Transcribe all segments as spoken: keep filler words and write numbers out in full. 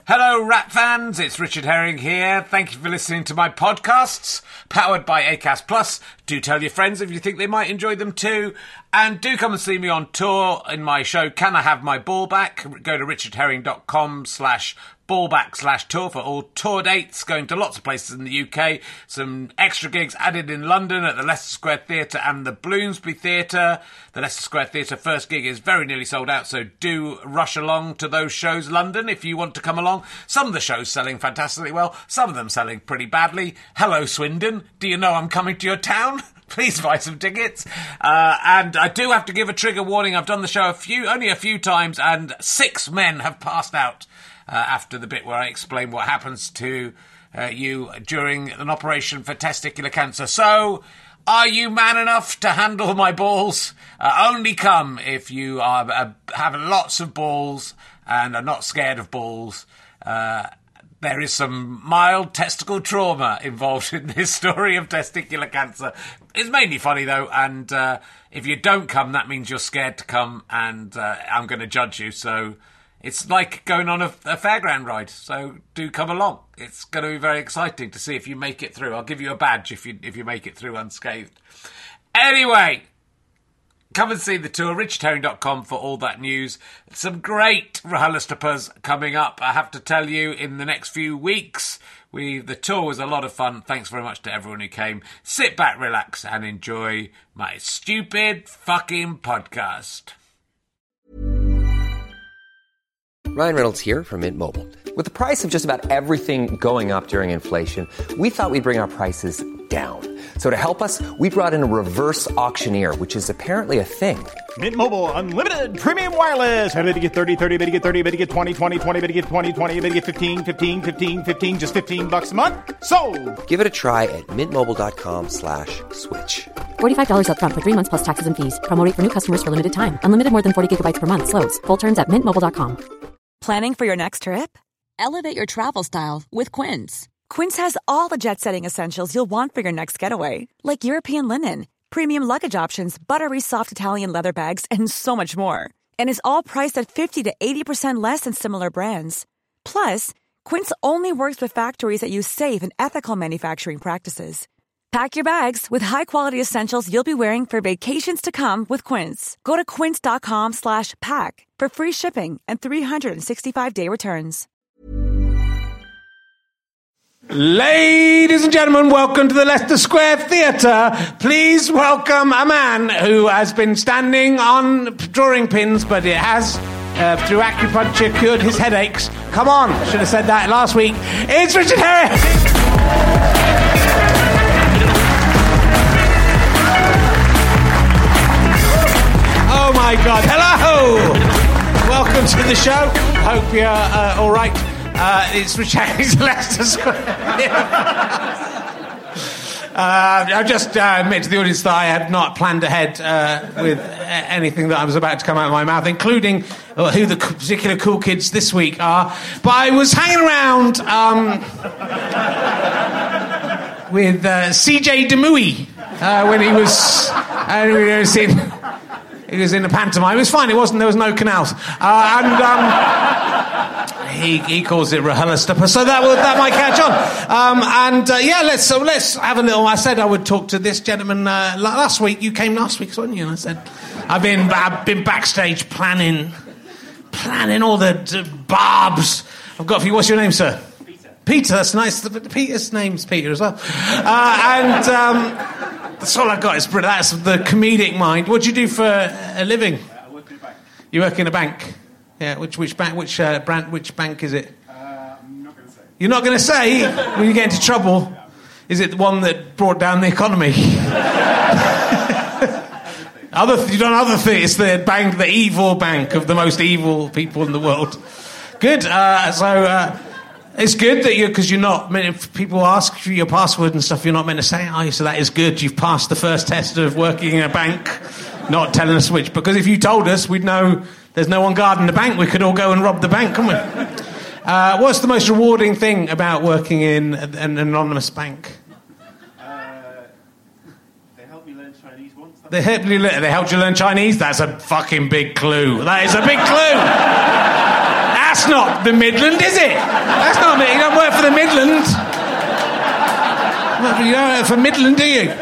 Hello, Rat fans. It's Richard Herring here. Thank you for listening to my podcasts, powered by Acast Plus. Do tell your friends if you think they might enjoy them too. And do come and see me on tour in my show, Can I Have My Ball Back? Go to richardherring.com slash ballback slash tour for all tour dates, going to lots of places in the U K. Some extra gigs added in London at the Leicester Square Theatre and the Bloomsbury Theatre. The Leicester Square Theatre first gig is very nearly sold out, so do rush along to those shows, London, if you want to come along. Some of the shows selling fantastically well, some of them selling pretty badly. Hello, Swindon. Do you know I'm coming to your town? Please buy some tickets. Uh, and I do have to give a trigger warning. I've done the show a few, only a few times, and six men have passed out uh, after the bit where I explain what happens to uh, you during an operation for testicular cancer. So, are you man enough to handle my balls? Uh, only come if you are uh, have lots of balls and are not scared of balls. Uh, There is some mild testicle trauma involved in this story of testicular cancer. It's mainly funny, though, and uh, if you don't come, that means you're scared to come, and uh, I'm going to judge you. So it's like going on a, a fairground ride, so do come along. It's going to be very exciting to see if you make it through. I'll give you a badge if you if you make it through unscathed. Anyway, come and see the tour, richard herring dot com for all that news. Some great RHLSTPs coming up, I have to tell you, in the next few weeks. We The tour was a lot of fun. Thanks very much to everyone who came. Sit back, relax, and enjoy my stupid fucking podcast. Ryan Reynolds here from Mint Mobile. With the price of just about everything going up during inflation, we thought we'd bring our prices down. So to help us, we brought in a reverse auctioneer, which is apparently a thing. Mint Mobile Unlimited Premium Wireless. How to get thirty, thirty, how to get thirty, how to get twenty, twenty, twenty, how to get twenty, twenty, how to get fifteen, fifteen, fifteen, fifteen, just fifteen bucks a month? Sold! Give it a try at mintmobile.com slash switch. forty-five dollars up front for three months plus taxes and fees. Promo rate for new customers for limited time. Unlimited more than forty gigabytes per month. Slows full terms at mint mobile dot com. Planning for your next trip? Elevate your travel style with Quince. Quince has all the jet-setting essentials you'll want for your next getaway, like European linen, premium luggage options, buttery soft Italian leather bags, and so much more. And is all priced at fifty to eighty percent less than similar brands. Plus, Quince only works with factories that use safe and ethical manufacturing practices. Pack your bags with high-quality essentials you'll be wearing for vacations to come with Quince. Go to quince.com slash pack for free shipping and three sixty-five day returns. Ladies and gentlemen, welcome to the Leicester Square Theatre. Please welcome a man who has been standing on drawing pins, but it has, uh, through acupuncture, cured his headaches. Come on, I should have said that last week. It's Richard Herring! Oh my God, hello! Welcome to the show. Hope you're uh, all right. Uh, it's Richard Herring's Leicester Square. uh, I just uh, admit to the audience that I had not planned ahead uh, with anything that I was about to come out of my mouth, including uh, who the particular cool kids this week are. But I was hanging around um, with uh, C J Demouy uh, when he was, uh, when he was in... He was in a pantomime. It was fine. It wasn't. There was no canals, uh, and um, he he calls it RHLSTP. So that will, that might catch on. Um, and uh, yeah, let's so let's have a little. I said I would talk to this gentleman uh, last week. You came last week, weren't you? And I said I've been I've been backstage planning planning all the d- barbs I've got for you. What's your name, sir? Peter. Peter. That's nice. Peter's name's Peter as well. Uh, and. Um, That's all I got. Is that's the comedic mind. What do you do for a living? Uh, I work in a bank. You work in a bank. Yeah. Which which bank? Which uh, brand? Which bank is it? Uh, I'm not going to say. You're not going to say when you get into trouble. Is it the one that brought down the economy? other you've done other things. It's the bank, the evil bank of the most evil people in the world. Good. Uh, so. Uh, It's good that you, because you're not, if people ask for your password and stuff, you're not meant to say, oh, so that is good. You've passed the first test of working in a bank, not telling us which. Because if you told us, we'd know there's no one guarding the bank. We could all go and rob the bank, couldn't we? Uh, what's the most rewarding thing about working in an anonymous bank? Uh, they helped me learn Chinese once. They helped you learn, they helped you learn Chinese? That's a fucking big clue. That is a big clue. That's not the Midland, is it? That's not me. You don't work for the Midland. You don't work for Midland, do you?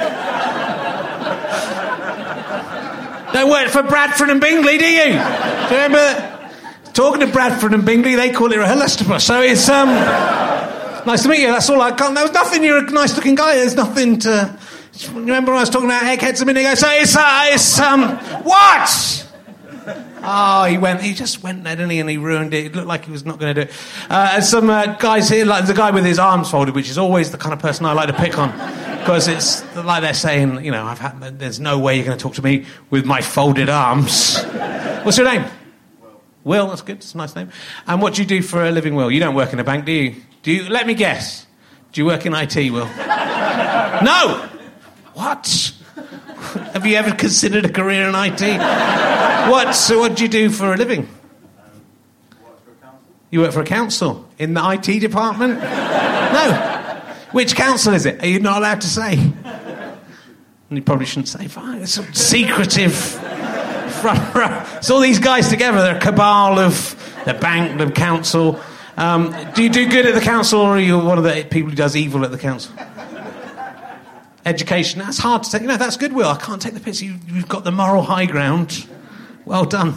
Don't work for Bradford and Bingley, do you? Do you remember? Talking to Bradford and Bingley, they call it a Helestopus. So it's um, nice to meet you. That's all I can't. There was nothing. You're a nice-looking guy. There's nothing to. Remember when I was talking about eggheads a minute ago? So it's uh, it's um, what? Oh, he went. He just went there, didn't he? And he ruined it. It looked like he was not going to do it. Uh, some uh, guys here, like the guy with his arms folded, which is always the kind of person I like to pick on, because it's like they're saying, you know, I've had. There's no way you're going to talk to me with my folded arms. What's your name? Will, that's good. It's a nice name. And what do you do for a living, Will? You don't work in a bank, do you? Do you? Let me guess. Do you work in I T, Will? No! What? Have you ever considered a career in I T? What? So what do you do for a living? Um, work for a council. You work for a council? In the I T department? No. Which council is it? Are you not allowed to say? And you probably shouldn't say. Fine. It's a secretive... It's all these guys together. They're a cabal of the bank, the council. Um, do you do good at the council, or are you one of the people who does evil at the council? Education. That's hard to take. You know, that's good, Will. I can't take the piss. You, you've got the moral high ground. Well done.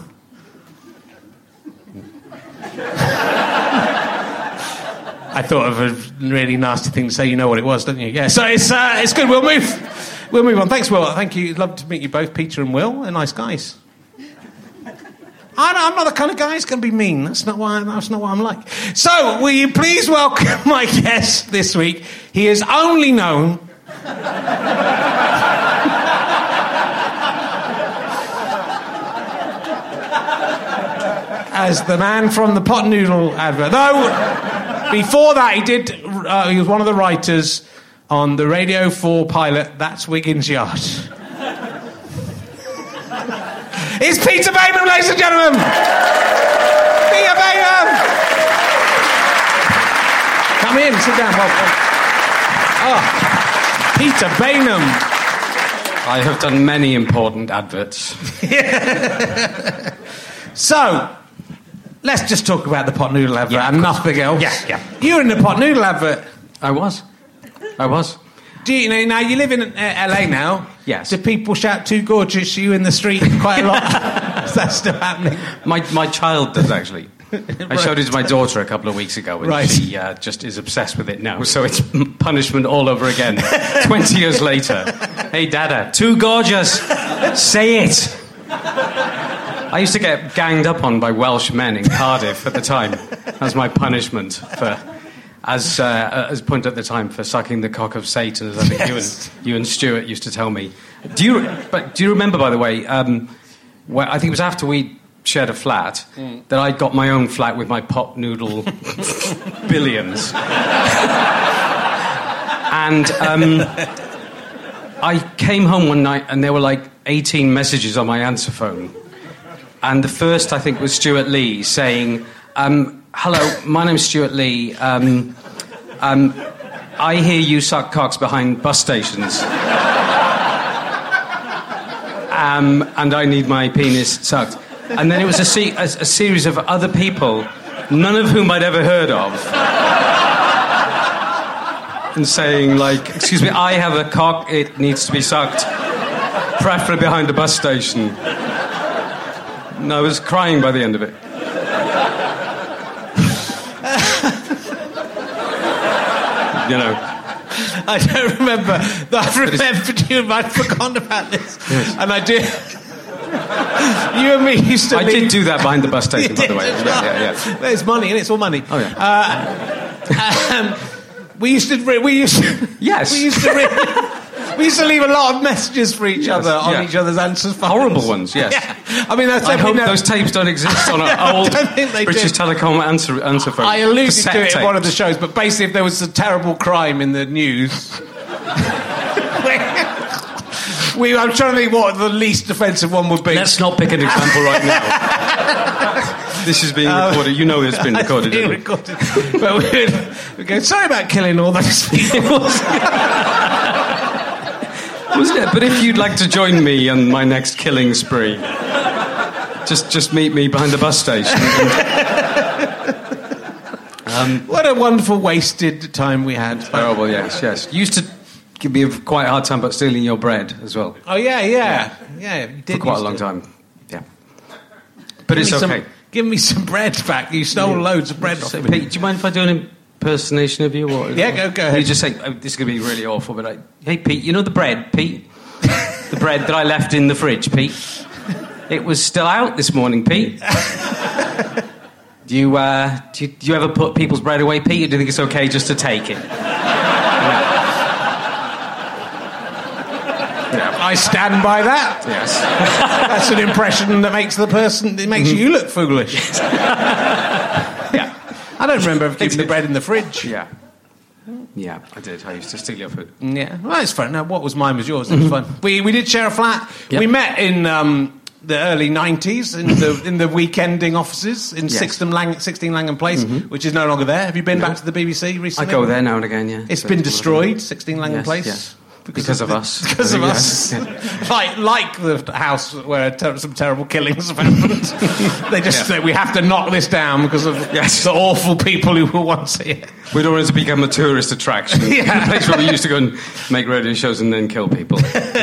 I thought of a really nasty thing to say. You know what it was, don't you? Yeah. So it's uh, it's good. We'll move. We'll move on. Thanks, Will. Thank you. Love to meet you both, Peter and Will. They're nice guys. I know, I'm not the kind of guy who's going to be mean. That's not why. That's not what I'm like. So, will you please welcome my guest this week? He is only known as the man from the pot noodle advert. Though before that, he did. Uh, he was one of the writers on the Radio four pilot. That's Wiggins Yard. It's Peter Baynham, ladies and gentlemen! Peter Baynham! Come in, sit down, welcome. Oh, Peter Baynham. I have done many important adverts. So, let's just talk about the pot noodle advert Yeah, and nothing else. Yeah, yeah. You were in the pot noodle advert. I was. I was. Do you know, now you live in uh, L A now? Yes. Do people shout "too gorgeous" to you in the street quite a lot? Is that still happening? My my child does, actually. I showed it to my daughter a couple of weeks ago, and right. she uh, just is obsessed with it now. So it's punishment all over again. Twenty years later. Hey, Dada, too gorgeous. Say it. I used to get ganged up on by Welsh men in Cardiff at the time. That was my punishment for... As uh, as point at the time for sucking the cock of Satan, as I think yes. you and you and Stuart used to tell me. Do you? But do you remember, by the way? Um, where, I think it was after we shared a flat mm. that I got my own flat with my pot noodle billions, and um, I came home one night and there were like eighteen messages on my answer phone, and the first I think was Stuart Lee saying. Um, Hello, my name's Stuart Lee. Um, um, I hear you suck cocks behind bus stations. Um, and I need my penis sucked. And then it was a, se- a, a series of other people, none of whom I'd ever heard of. And saying, like, excuse me, I have a cock, it needs to be sucked. Preferably behind a bus station. And I was crying by the end of it. You know, I don't remember. I've remembered you. I'd forgotten about this, yes. And I did. You and me used to. I leave... did do that behind the bus station, by the way. Yeah, yeah, yeah, yeah. There's money, and it's all money. Oh yeah. Uh, um, we used to. Re- we used. To, yes. We used to. Re- we used to leave a lot of messages for each yes, other on yeah. each other's answers. Phones. Horrible ones. Yes. Yeah. I mean, that's I hope no... those tapes don't exist on an old British do. Telecom answer answer phone. I alluded Cassette to it tapes. in one of the shows, but basically, if there was a terrible crime in the news. We, I'm trying to think what the least offensive one would be. Let's not pick an example right now. This is being recorded. You know it's been recorded. It's being recorded. But we we go, sorry about killing all those people. Wasn't it? But if you'd like to join me on my next killing spree, just just meet me behind the bus station. And Um, what a wonderful wasted time we had. Terrible, yes, yes. You used to give me a quite hard time about stealing your bread as well. Oh, yeah, yeah. Yeah, you did For quite a used long to. time, yeah. But Give it's me some- okay. Give me some bread back. You stole loads of bread off So, me. Pete, do you mind if I do an impersonation of you? Or, Yeah, go- go ahead. You just say, oh, this is going to be really awful, but like, hey, Pete, you know the bread, Pete? The bread that I left in the fridge, Pete? It was still out this morning, Pete. Do you, uh, do you, do you ever put people's bread away, Pete, or do you think it's okay just to take it? I stand by that. Yes. That's an impression that makes the person, it makes you look foolish. Yeah. I don't remember keeping the bread in the fridge. Yeah. Yeah, I did. I used to steal your food. Yeah, well, it's fun. No, what was mine was yours. It was fun. We we did share a flat. Yep. We met in um, the early nineties in the in the weekending offices in Yes. Sixteen Lang, sixteen Langham Place, which is no longer there. Have you been back to the B B C I recently? go there now and again, yeah. It's So been it's destroyed, Sixteen Langham Yes, Place. yeah. Because of the- us. Because of Yeah. us. like, like the house where ter- some terrible killings have happened. They just Yeah. say, we have to knock this down because of Yes. the awful people who were once here. We don't want it to become a tourist attraction. Yeah. A place where we used to go and make radio shows and then kill people.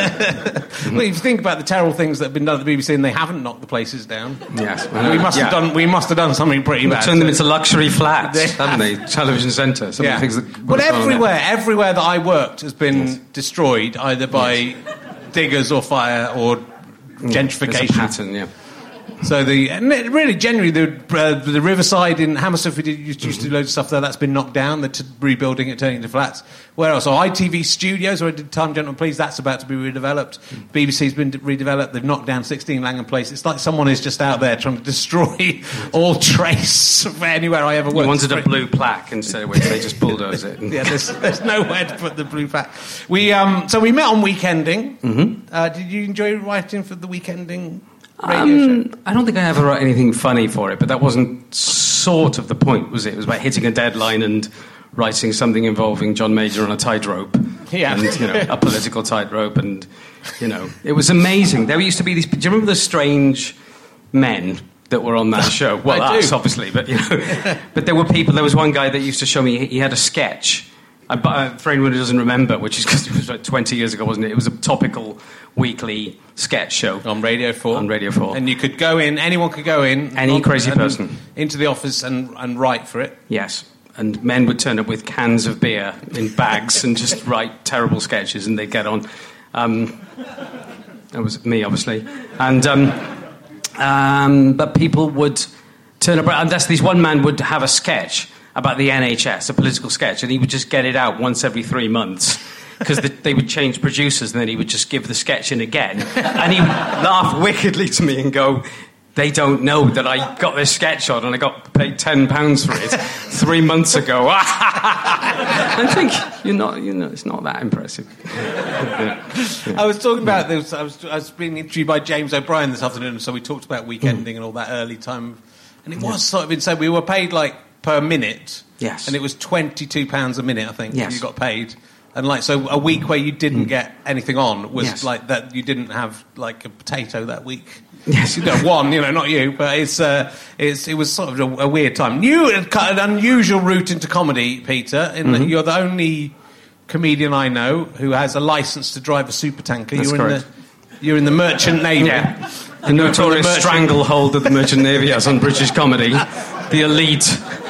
Well, if you think about the terrible things that have been done at the B B C and they haven't knocked the places down, Yes. we must Yeah. have done. We must have done something pretty bad. Turned them into luxury flats, They haven't they? Television centre. Some Yeah. of the things that But would have gone on there. everywhere, everywhere that I worked has been destroyed either by diggers or fire or There's a gentrification. pattern, yeah. So the and it really generally the uh, the Riverside in Hammersmith, we did, used, used to do loads of stuff there. That's been knocked down. They're t- rebuilding it, turning it into flats. Where else? Oh, I T V Studios, where I did Time Gentlemen Please. That's about to be redeveloped. B B C's been de- redeveloped. They've knocked down Sixteen Langham Place. It's like someone is just out there trying to destroy all trace of anywhere I ever worked. You wanted a It's blue plaque instead of which they just bulldoze it. yeah, there's, there's nowhere to put the blue pack. We um, so we met on Weekending. Mm-hmm. Uh, did you enjoy writing for the Weekending radio Um, show? I don't think I ever wrote anything funny for it, but that wasn't sort of the point, was it? It was about hitting a deadline and writing something involving John Major on a tightrope. Yeah. And, you know, a political tightrope. And, you know, it was amazing. There used to be these... Do you remember the strange men that were on that show? Well, I us, do. obviously, but, you know... But there were people... There was one guy that used to show me... He had a sketch... Uh, but, uh, for anyone who doesn't remember, which is because it was like twenty years ago, wasn't it? It was a topical weekly sketch show. On Radio four. On Radio four. And you could go in, anyone could go in. Any on- crazy and person. Into the office and, and write for it. Yes. And men would turn up with cans of beer in bags and just write terrible sketches, and they'd get on. Um, that was me, obviously. And um, um, but people would turn up, and that's, this one man would have a sketch about the N H S, a political sketch, and he would just get it out once every three months. Because the, they would change producers, and then he would just give the sketch in again. And he would laugh wickedly to me and go, they don't know that I got this sketch on and I got paid ten pounds for it three months ago. I think you're not, you know, it's not that impressive. Yeah. Yeah. I was talking about this. I was, I was being interviewed by James O'Brien this afternoon, so we talked about weekending and all that early time. And it was sort of insane. We were paid like per minute. Yes. And it was twenty-two pounds a minute, I think, Yes. you got paid. And like, so a week where you didn't get anything on was Yes. like that, you didn't have like a potato that week. Yes. You know, one, you know, not you, but it's, uh, it's, it was sort of a, a weird time. New, an unusual route into comedy, Peter, in that you're the only comedian I know who has a license to drive a supertanker. That's you're correct. in the, you're in the Merchant Navy. Yeah. The And you're from notorious Merchant- stranglehold that the Merchant Navy has on British comedy. The elite.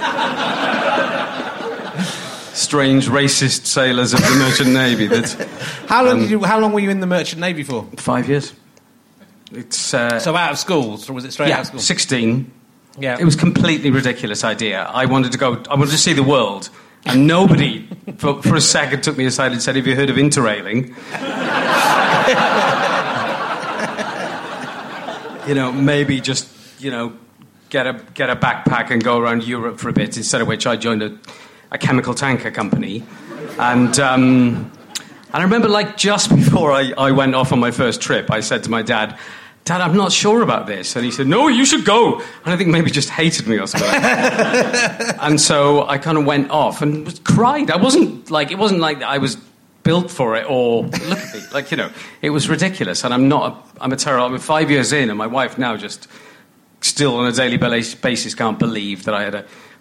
Strange racist sailors of the Merchant Navy. That How long Um, did you? How long were you in the Merchant Navy for? five years. It's uh, So out of school, or was it straight out yeah, of school? sixteen. Yeah, It was a completely ridiculous idea. I wanted to go. I wanted to see the world, and nobody, for, for a second, took me aside and said, "Have you heard of interrailing?" You know, maybe just you know, get a get a backpack and go around Europe for a bit. Instead of which, I joined a, a chemical tanker company, and. Um, And I remember, like, just before I, I went off on my first trip, I said to my dad, Dad, I'm not sure about this. And he said, no, you should go. And I think maybe just hated me or something. And so I kind of went off and was, cried. I wasn't, like, it wasn't like I was built for it or, look at me. Like, you know, it was ridiculous. And I'm not, a, I'm a terror. I'm five years in, and my wife now just still on a daily basis can't believe that I had a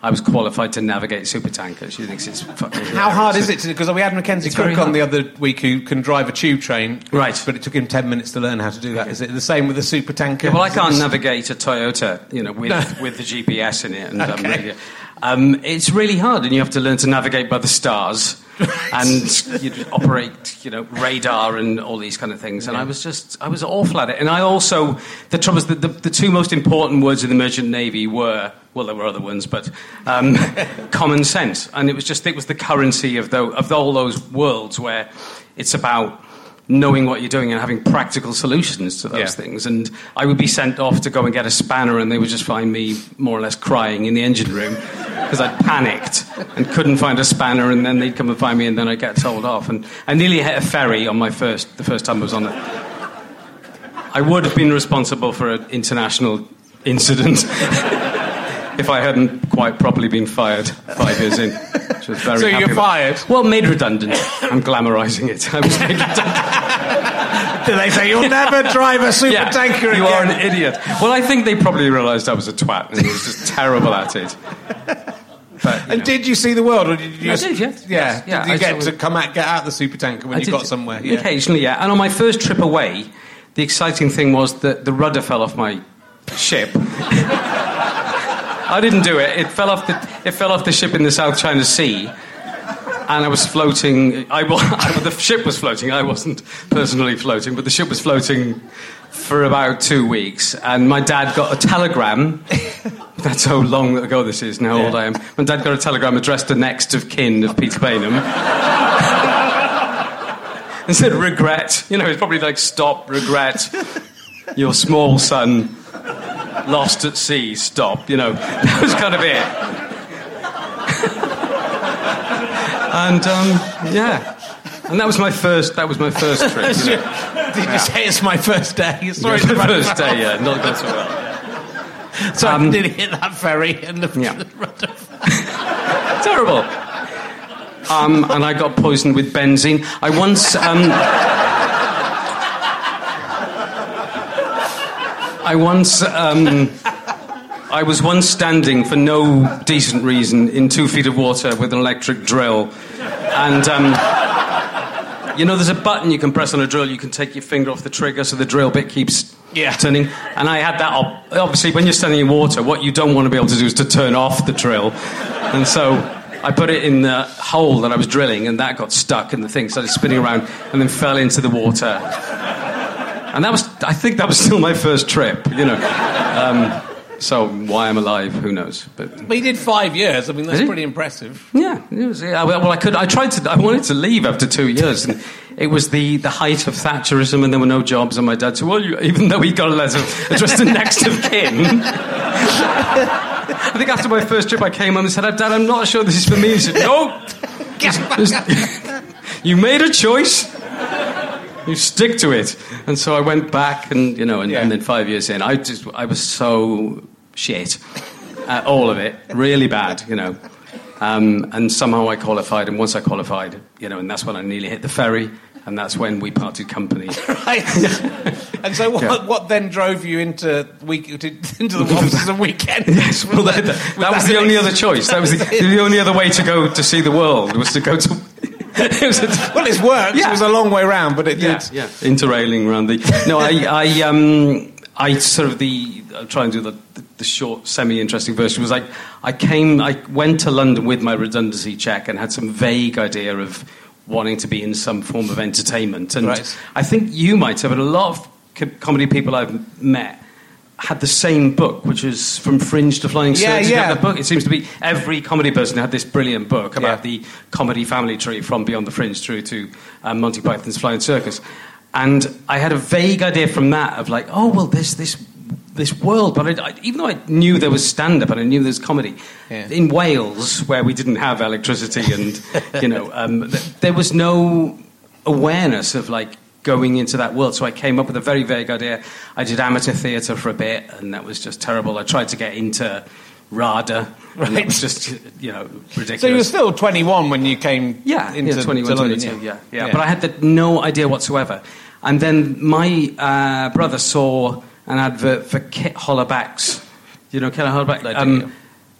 I was qualified to navigate supertankers. She thinks it's fucking... How hard is it to... Because we had Mackenzie It's very Cook on hard. the other week who can drive a tube train. Right. But it took him ten minutes to learn how to do that. Is it the same with the supertanker? Yeah, well, I Is it can't the- navigate a Toyota, you know, with, No. with the G P S in it. And, um, Okay. radio. Um, it's really hard, and you have to learn to navigate by the stars and you know, operate, you know, radar and all these kind of things. And I was just, I was awful at it. And I also, the trouble is that the, the two most important words in the Merchant Navy were, well, there were other ones, but um, common sense. And it was just, it was the currency of, the, of all those worlds where it's about knowing what you're doing and having practical solutions to those Yeah. things. And I would be sent off to go and get a spanner, and they would just find me more or less crying in the engine room because I'd panicked and couldn't find a spanner, and then they'd come and find me, and then I'd get told off. And I nearly hit a ferry on my first, the first time I was on it. I would have been responsible for an international incident if I hadn't quite properly been fired five years in. Which I was very So happy you're about. fired? Well, made redundant. I'm glamorising it. I was made redundant. Do they say, you'll never drive a supertanker again? You are an idiot. Well, I think they probably realised I was a twat and was just terrible at it. But, you And know. did you see the world? Or did you I just, did, yes. Yeah. Yes, yeah, Did you I get saw- to come out, get out of the supertanker when I you did- got somewhere? Yeah. Occasionally, yeah. And on my first trip away, the exciting thing was that the rudder fell off my ship. I didn't do it. It fell off the it fell off the ship in the South China Sea, and I was floating. I, wa- the ship was floating. I wasn't personally floating, but the ship was floating for about two weeks. And my dad got a telegram. That's how long ago this is. Now how old I am. My dad got a telegram addressed to next of kin of Peter Bainham. And said, regret. You know, it's probably like, stop, regret. Your small son lost at sea, stop. You know, that was kind of it. And, um, yeah. And that was my first, that was my first trip. You know. Did you say it's my first day? Sorry, It was to my run first around. day, yeah. Not gone so well. So Um, I did hit that ferry and the, Yeah. the rudder. Terrible. Um, and I got poisoned with benzene. I once... Um, I once... Um, I was once standing for no decent reason in two feet of water with an electric drill. And, um, you know, there's a button you can press on a drill. You can take your finger off the trigger so the drill bit keeps Yeah. turning. And I had that... Op- Obviously, when you're standing in water, what you don't want to be able to do is to turn off the drill. And so I put it in the hole that I was drilling, and that got stuck, and the thing started spinning around and then fell into the water. And that was... I think that was still my first trip, you know. Um, so why I'm alive, who knows? But... But you did five years. I mean, that's Did he? pretty impressive. Yeah, it was. Yeah, well, well, I could. I tried to. I wanted to leave after two years, and it was the, the height of Thatcherism, and there were no jobs. And my dad said, "Well, you, even though he got a letter addressed to next of kin." I think after my first trip, I came home and said, "Dad, I'm not sure this is for me." He said, "No, This- you made a choice. You stick to it." And so I went back, and you know, and, Yeah. and then five years in, I just I was so shit at all of it, really bad, you know. Um, and somehow I qualified, and once I qualified, you know, and that's when I nearly hit the ferry, and that's when we parted company. Right. And so what, Yeah. what then drove you into, week, to, into the offices of Weekend? Yes, well, that, that, that was the only other choice. That was the, the only other way to go to see the world was to go to. It was a, Well, it's worked. Yeah. It was a long way round, but it yeah, did. yeah, interrailing around the. No, I, I, um, I sort of the. I'll try and do the, the, the short, semi-interesting version. Was like I came, I went to London with my redundancy check and had some vague idea of wanting to be in some form of entertainment. And Right. I think you might have, but a lot of co- comedy people I've met had the same book, which is From Fringe to Flying Yeah, Circus. You yeah. have that book. It seems to be every comedy person had this brilliant book about Yeah. the comedy family tree from Beyond the Fringe through to um, Monty Python's Flying Circus. And I had a vague idea from that of like, oh, well, there's this this world. But I, I, even though I knew there was stand-up and I knew there was comedy, Yeah. in Wales, where we didn't have electricity and, you know, um, th- there was no awareness of, like, going into that world. So I came up with a very vague idea. I did amateur theatre for a bit, and that was just terrible. I tried to get into RADA, and that Right. was just, you know, ridiculous. So you were still twenty-one when you came Yeah, into yeah, twenty-one, to London, twenty-two, yeah. Yeah, yeah. But I had the, no idea whatsoever. And then my uh, brother saw an advert for Kit Hollaback's. You know Kit Hollaback? I do, Um, yeah.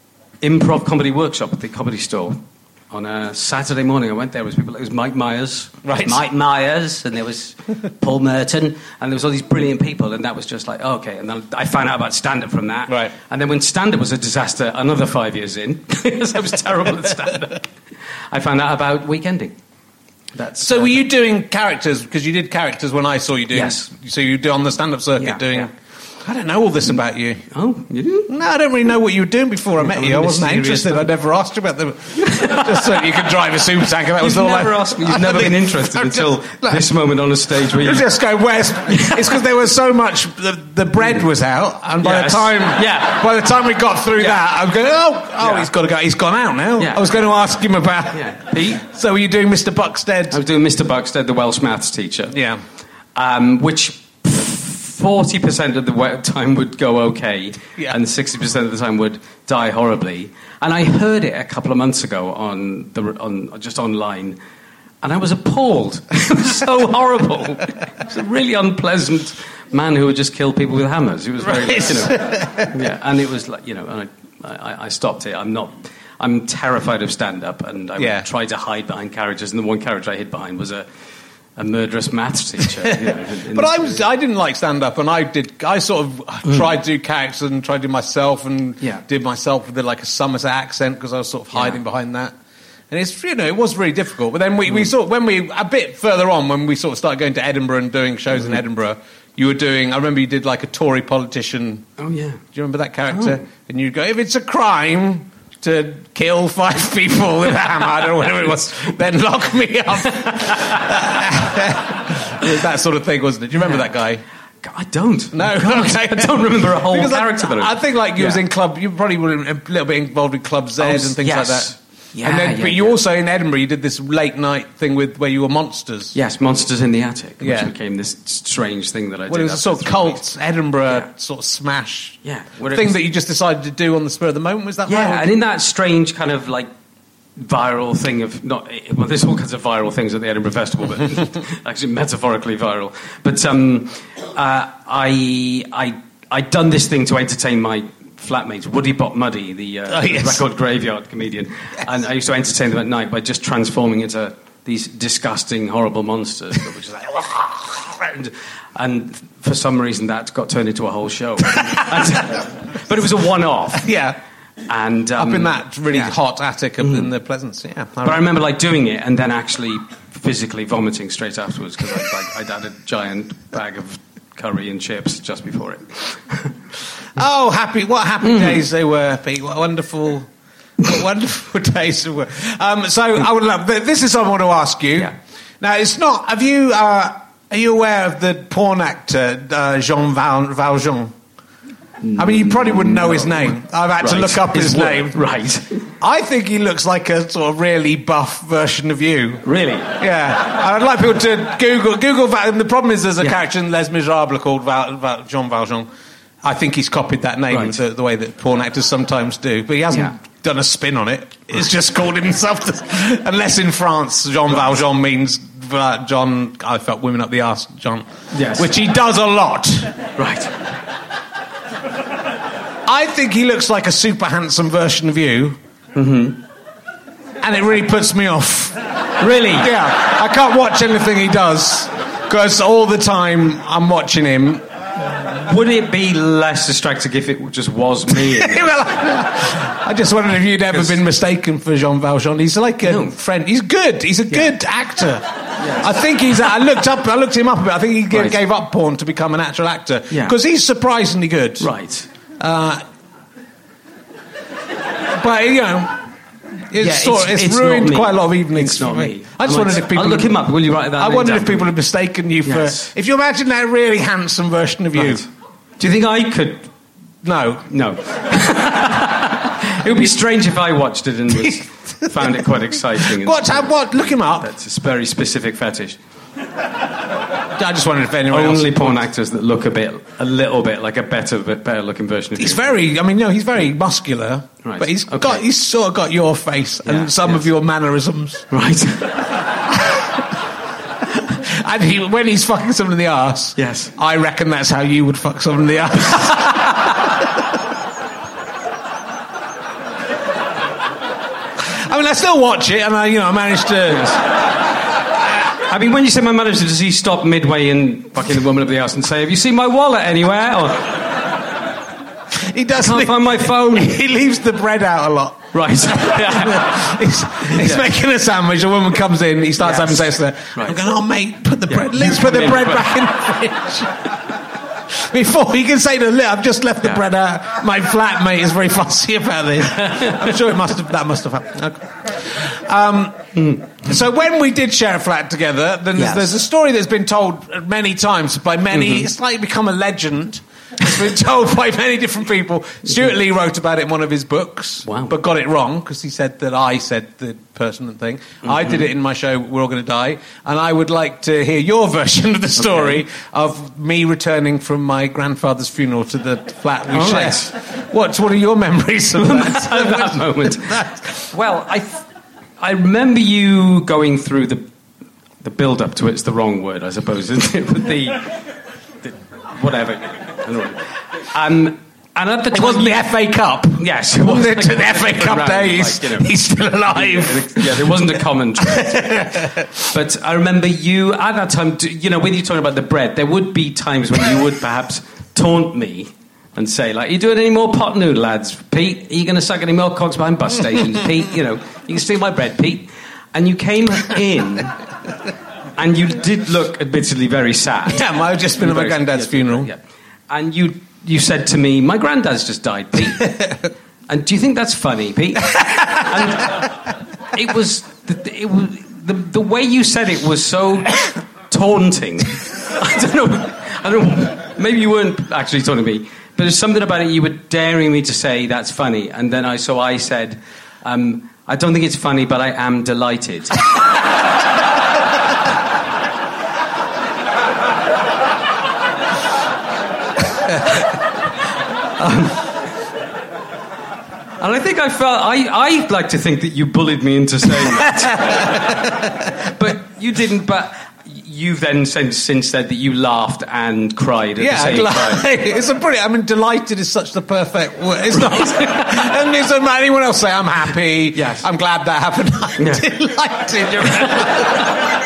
improv comedy workshop at the Comedy Store. On a Saturday morning, I went there. There was people. It was Mike Myers, right? Mike Myers, and there was Paul Merton, and there was all these brilliant people. And that was just like, oh, okay. And then I found out about stand-up from that. Right. And then when stand-up was a disaster, another five years in, because I was terrible at stand-up, I found out about weekending. That's so. Uh, were you doing characters? Because you did characters when I saw you doing. Yes. So you do on the stand-up circuit Yeah, doing. yeah. I don't know all this about you. Oh, you do? No, I don't really know what you were doing before I met I'm you. I a wasn't that mysterious interested. man. I never asked you about them. Just so you could drive a super tanker. That was You've all never I... asked me. You've never been interested until this moment on a stage where you... You just go, where's... It's because there was so much... The, the bread was out, and by Yes. the time... Yeah. By the time we got through Yeah. that, I'm going, oh, oh, Yeah. he's got to go. He's gone out now. Yeah. I was going to ask him about... Yeah. Pete? So were you doing Mister Buxted? I was doing Mister Buxted, the Welsh maths teacher. Yeah. Um, which forty percent of the wa- time would go okay, Yeah. and sixty percent of the time would die horribly. And I heard it a couple of months ago on the on just online, and I was appalled. It was so horrible. It was a really unpleasant man who would just kill people with hammers. It was very, Right. you know, yeah. And it was like, you know, and I, I, I stopped it. I'm not. I'm terrified of stand-up, and I Yeah. would try to hide behind characters. And the one character I hid behind was a. A murderous maths teacher. You know, in, in But I the- was I didn't like stand up, and I did I sort of tried to do characters and tried to do myself and Yeah. did myself with like a Somerset accent because I was sort of hiding Yeah. behind that. And it's you know it was really difficult. But then we, we sort of, when we a bit further on when we sort of started going to Edinburgh and doing shows in Edinburgh, you were doing. I remember you did like a Tory politician. Oh yeah. Do you remember that character? And you'd go, if it's a crime to kill five people with a hammer, I don't know whatever it was, then lock me up. It was that sort of thing, wasn't it? Do you remember that guy? I don't. No, God, okay. I don't remember a whole Because character. I, that I think like you was Yeah. in club. You probably were a little bit involved with Club Z Oh, and things yes. like that. Yeah, and then, yeah, but you yeah. also in Edinburgh, you did this late night thing with where you were monsters. Yes, Monsters in the Attic, which Yeah. became this strange thing that I Well, did. it was a after sort of three cult weeks. Edinburgh Yeah. sort of smash Yeah, where it thing was- that you just decided to do on the spur of the moment. Was that Yeah, right? and in that strange kind of like viral thing of not well, there's all kinds of viral things at the Edinburgh Festival, but actually metaphorically viral. But um, uh, I I I'd done this thing to entertain my flatmates, Woody Bot Muddy, the, uh, Oh, yes. the record graveyard comedian, and I used to entertain them at night by just transforming into these disgusting, horrible monsters that were just like. And, and for some reason, that got turned into a whole show. And- but it was a one-off. Yeah. And um, Up in that really yeah. hot attic up in the Pleasance, yeah. But I remember like doing it and then actually physically vomiting straight afterwards because I'd, like, I'd had a giant bag of curry and chips just before it. Oh, happy! What happy Mm. days they were, Pete. What wonderful, what wonderful days they were. Um, so I would love. This is something I want to ask you. Yeah. Now it's not. Have you? Uh, are you aware of the porn actor uh, Jean Val- Valjean? I mean, you probably wouldn't know his name. I've had to Right. look up his, His name. work, right. I think he looks like a sort of really buff version of you. Really? Yeah, I'd like people to Google Google. Val- and the problem is, there's a Yeah. character in Les Miserables called Val, Val, Jean Valjean. I think he's copied that name Right. the, the way that porn actors sometimes do, but he hasn't Yeah. done a spin on it. He's just called himself. The, unless in France, Jean Valjean means uh, John. I felt women up the arse, John. Yes. Which he does a lot. Right. I think he looks like a super handsome version of you. Mm-hmm. And it really puts me off. Really? Yeah, I can't watch anything he does because all the time I'm watching him. Would it be less distracting if it just was me? Well, I just wondered if you'd ever been mistaken for Jean Valjean. He's like a No. friend. He's good. He's a good actor. I think he's. I looked up. I looked him up a bit. I think he g- Right. gave up porn to become an actual actor Yeah. because he's surprisingly good. Right. Uh, but you know, it's, Yeah, sort it's- it's, it's ruined not me. quite a lot of evenings It's for not me. me. I just I wondered might- if people. I'll look him up. Will you write that I name wondered down if for people me? had mistaken you Yes. for. If you imagine that really handsome version of you. Right. Do you think I could? No. No. It would be strange if I watched it and was, found it quite exciting. And What? uh, What? Look him up. That's a very specific fetish. I just wondered if anyone Only else. porn actors that look a bit, a little bit like a better, bit better looking version of He's you. very. I mean, no, he's very muscular, Right. but he's Okay. got. He's sort of got your face Yeah, and some yes. of your mannerisms. Right. And he, when he's fucking someone in the arse, Yes. I reckon that's how you would fuck someone in the arse. I still watch it, and I, you know, I managed to. Yes. I mean, when you say my manager, does he stop midway in fucking the woman up the house and say, "Have you seen my wallet anywhere?" Or he does. Can't leave, find my phone. He leaves the bread out a lot. Right. he's he's yeah. making a sandwich. A woman comes in. He starts yes. having sex there. Right. I'm going, "Oh mate, put the yeah. bread. Let's put the bread back in the fridge." Before he can say to Lit, "I've just left the yeah. bread out. My flatmate is very fussy about this." I'm sure it must have that must have happened. Okay. Um, mm. So when we did share a flat together, then yes. there's a story that's been told many times by many. Mm-hmm. It's like become a legend. It's been told by many different people. Stuart Lee wrote about it in one of his books, wow. but got it wrong because he said that I said the pertinent thing. Mm-hmm. I did it in my show, We're All Going to Die, and I would like to hear your version of the story okay. of me returning from my grandfather's funeral to the flat we share. Right. What, what are your memories of that, that moment? Well, I, th- I remember you going through the the build-up to it's the wrong word, I suppose, isn't it? the, the whatever. Um, and at the it time, wasn't the F A Cup. Yes, it wasn't the, the F A Cup round, days. Like, you know, he's still alive. Yeah, there wasn't a commentary. But I remember you at that time. You know, when you're talking about the bread, there would be times when you would perhaps taunt me and say, like, "Are you doing any more pot noodle ads, Pete? Are you going to suck any more cocks behind bus stations, Pete? You know, you can steal my bread, Pete." And you came in. And you did look, admittedly, very sad. Yeah, I've just been at my granddad's funeral. Yeah. And you you said to me, "My granddad's just died, Pete." And do you think that's funny, Pete? And it was the, it was the the way you said it was so taunting. I don't know. I don't know. Maybe you weren't actually taunting me, but there's something about it. You were daring me to say that's funny, and then I so I said, um, "I don't think it's funny, but I am delighted." um, and I think I felt I I like to think that you bullied me into saying that, but you didn't. But you've then since since said that you laughed and cried at yeah, the same like, time. It's a brilliant. I mean, delighted is such the perfect word. It's not. And it's anyone else say I'm happy. Yes, I'm glad that happened. I'm yeah. delighted.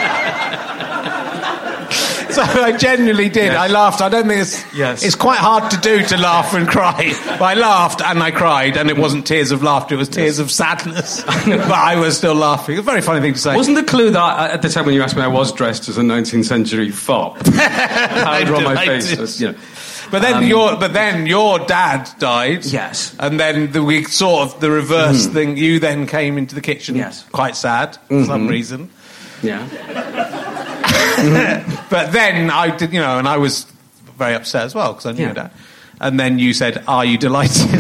So I genuinely did. Yes. I laughed. I don't think it's... Yes. It's quite hard to do to laugh and cry. But I laughed and I cried, and it wasn't tears of laughter, it was tears yes. of sadness. But I was still laughing. It's a very funny thing to say. Wasn't the clue that, I, at the time when you asked me, I was dressed as a nineteenth century fop? Powder on my face. Was, you know. But then, um, your, but then your dad died. Yes. And then the, we sort of the reverse mm. thing. You then came into the kitchen yes. quite sad for mm-hmm. some reason. Yeah. But then I did, you know, and I was very upset as well because I knew yeah. that. And then you said, "Are you delighted?"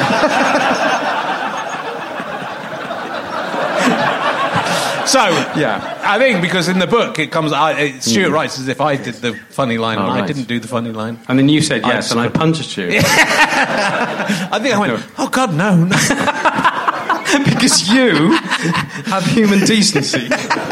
So yeah, I think because in the book it comes, I, it, Stuart mm. writes as if I did the funny line, oh, and right. I didn't do the funny line. And then you said yes, I, and I punched you. I think I went, "Oh God, no!" no. Because you have human decency.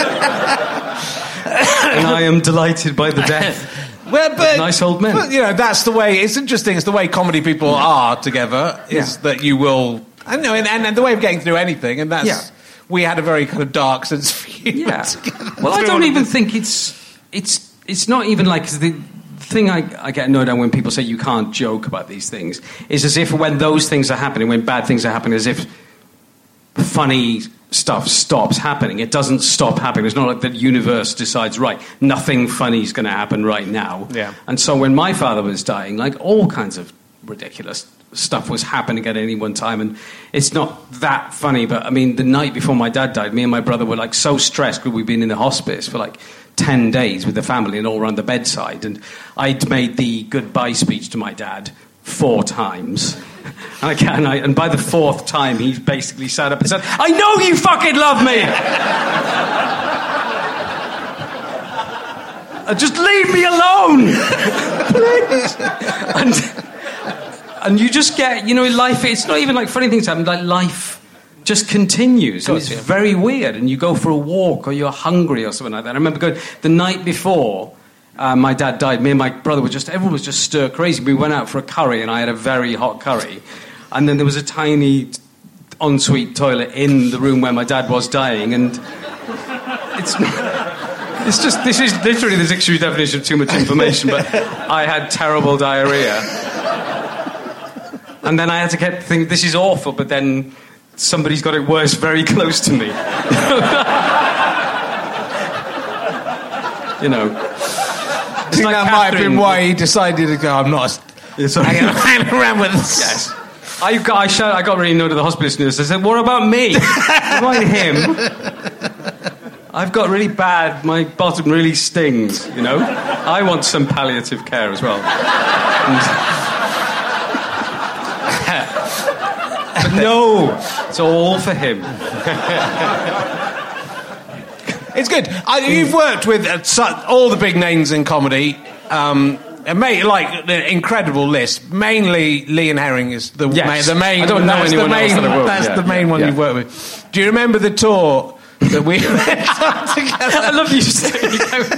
And I am delighted by the death. Well, but, nice old men. But, you know, that's the way. It's interesting. It's the way comedy people are together. Is yeah. that you will? I know, and, and, and the way of getting through anything. And that's yeah. we had a very kind of dark sense of humour. Yeah. Well, I don't even think it's it's it's not even like the thing I, I get annoyed at when people say you can't joke about these things is as if when those things are happening, when bad things are happening, as if funny stuff stops happening. It doesn't stop happening. It's not like the universe decides, right, nothing funny is going to happen right now. Yeah. And so when my father was dying, like all kinds of ridiculous stuff was happening at any one time, and it's not that funny, but I mean, the night before my dad died, me and my brother were like so stressed because we'd been in the hospice for like ten days with the family and all around the bedside, and I'd made the goodbye speech to my dad four times. And, I can't, and, I, and by the fourth time, he basically sat up and said, "I know you fucking love me! uh, just leave me alone! Please!" And, and you just get, you know, in life, it's not even like funny things happen, like life just continues. And it's very weird. And you go for a walk or you're hungry or something like that. I remember going, the night before... Uh, my dad died, me and my brother were just, everyone was just stir crazy. We went out for a curry and I had a very hot curry. And then there was a tiny ensuite toilet in the room where my dad was dying, and it's it's just this is literally the dictionary definition of too much information. But I had terrible diarrhea, and then I had to keep thinking this is awful, but then somebody's got it worse very close to me. You know, I think like that Catherine, might have been why he decided to go. I'm not hanging, hanging around with us. Yes. I got, I, shout, I got really annoyed at the hospitalist nurse. I said, what about me? What about him? I've got really bad, my bottom really stings, you know? I want some palliative care as well. But no, it's all for him. It's good. I, you've worked with uh, su- all the big names in comedy. Um, and made, like, the incredible list. Mainly, Lee and Herring is the, yes. main, the main... I don't know anyone the main, else that I work with. That's yeah, the main yeah, one yeah. you've worked with. Do you remember the tour that we went on together? I love you saying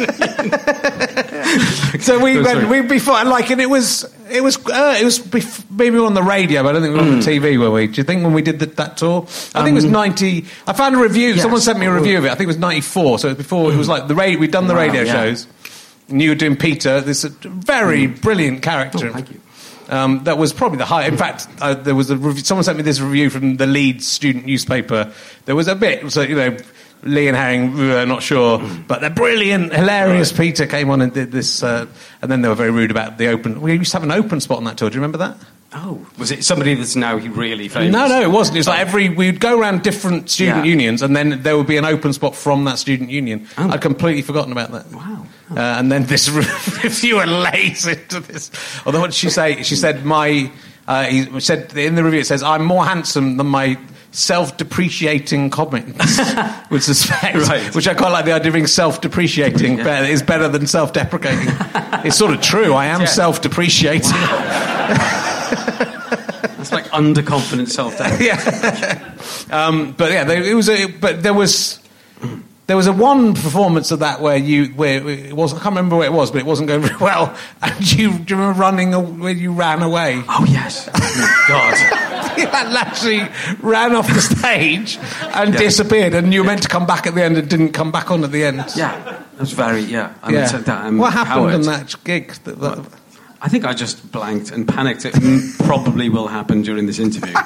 So we oh, went... We, before, like, and it was... It was uh, it was bef- maybe on the radio, but I don't think we were on Mm. the T V, were we? Do you think when we did the, that tour? I Um, think it was ninety... I found a review. yes, Someone sent me a review of it. I think it was ninety-four, so it was before... Mm. It was like the radio... We'd done the wow, radio yeah. shows. And you were doing Peter, this very mm. brilliant character. Oh, thank you. Um, that was probably the high. In fact, uh, there was a rev- someone sent me this review from the Leeds student newspaper. There was a bit, so you know, Lee and Herring, we were not sure, but the brilliant, hilarious Peter came on and did this, uh, and then they were very rude about the open. We used to have an open spot on that tour. Do you remember that? Oh, was it somebody that's now really famous? No, no, it wasn't. It was like every we'd go around different student Yeah. unions, and then there would be an open spot from that student union. Oh. I'd completely forgotten about that. Wow. Uh, and then this reviewer lays into this. Although what did she say? She said my. Uh, he said in the review it says I'm more handsome than my self-depreciating comments would suspect. Right. Which I quite like the idea of being self-depreciating. Yeah. Better, is better than self-deprecating. It's sort of true. I am Yeah. self-depreciating. That's like underconfident self-doubt. Yeah. um, but yeah, there, it was. A, but there was. There was a one performance of that where you, where it was, I can't remember where it was, but it wasn't going very well. And you, do you remember running, where you ran away? Oh, yes. Oh, God. You actually ran off the stage and Yeah. disappeared, and you were meant to come back at the end and didn't come back on at the end. Yeah, that was very, yeah. I Yeah. said that, I'm What happened Howard. in that gig? That, that, I think I just blanked and panicked. It m- probably will happen during this interview. You know?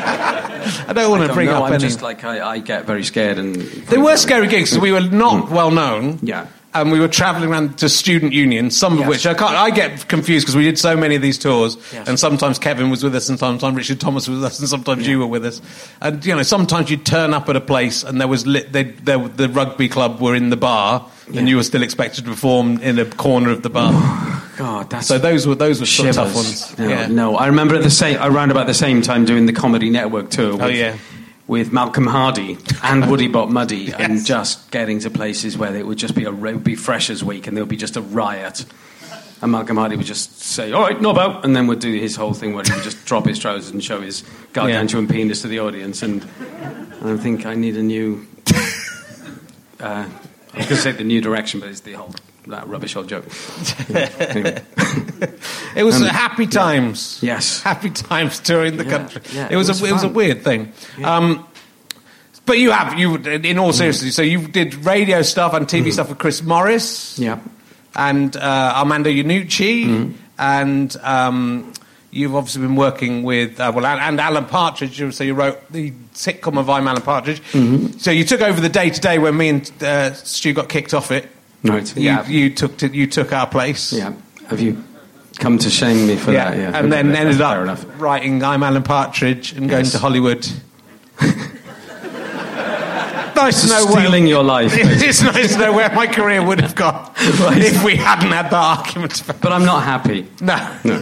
I don't want I to don't bring know, up I'm any... just like, I, I get very scared and... They were scary gigs, because we were not well known. Yeah. And we were travelling around to student unions, some of Yes. which I can't. I get confused because we did so many of these tours, Yes. and sometimes Kevin was with us, and sometimes Richard Thomas was with us, and sometimes you were with us. And you know, sometimes you'd turn up at a place, and there was lit, they, there, the rugby club were in the bar, Yeah. and you were still expected to perform in a corner of the bar. God, that's... So those were those were sort of tough Shivers. ones. No, yeah. no, I remember at the same, around about the same time doing the Comedy Network tour. With, Oh, yeah. with Malcolm Hardy and Woody Bot Muddy, Yes. and just getting to places where it would just be a it would be Freshers Week, and there would be just a riot. And Malcolm Hardy would just say, "All right, no about," and then would do his whole thing where he would just drop his trousers and show his gargantuan penis to the audience. And, and I think I need a new. Uh, I was going to say the new direction, but it's the whole that rubbish old joke. Anyway. It was Um, uh, happy times. Yes. Happy times touring the Yeah, country. yeah, it was, it was a, it was a fun. weird thing. Um, but you have you in all seriousness. So you did radio stuff and T V stuff with Chris Morris. Yeah. And uh, Armando Iannucci, Mm-hmm. and um, you've obviously been working with uh, well, and, and Alan Partridge. So you wrote the sitcom of I'm Alan Partridge. Mm-hmm. So you took over the day to day when me and uh, Stu got kicked off it. Right. You, Yeah. you took to, you took our place. Yeah. Have you come to shame me for Yeah, that? Yeah. and then That's ended fair up enough. writing I'm Alan Partridge and going Yes. to Hollywood. Nice to know Stealing where, your life. It's nice to know where my career would have gone if we hadn't had that argument. But I'm not happy. No. No.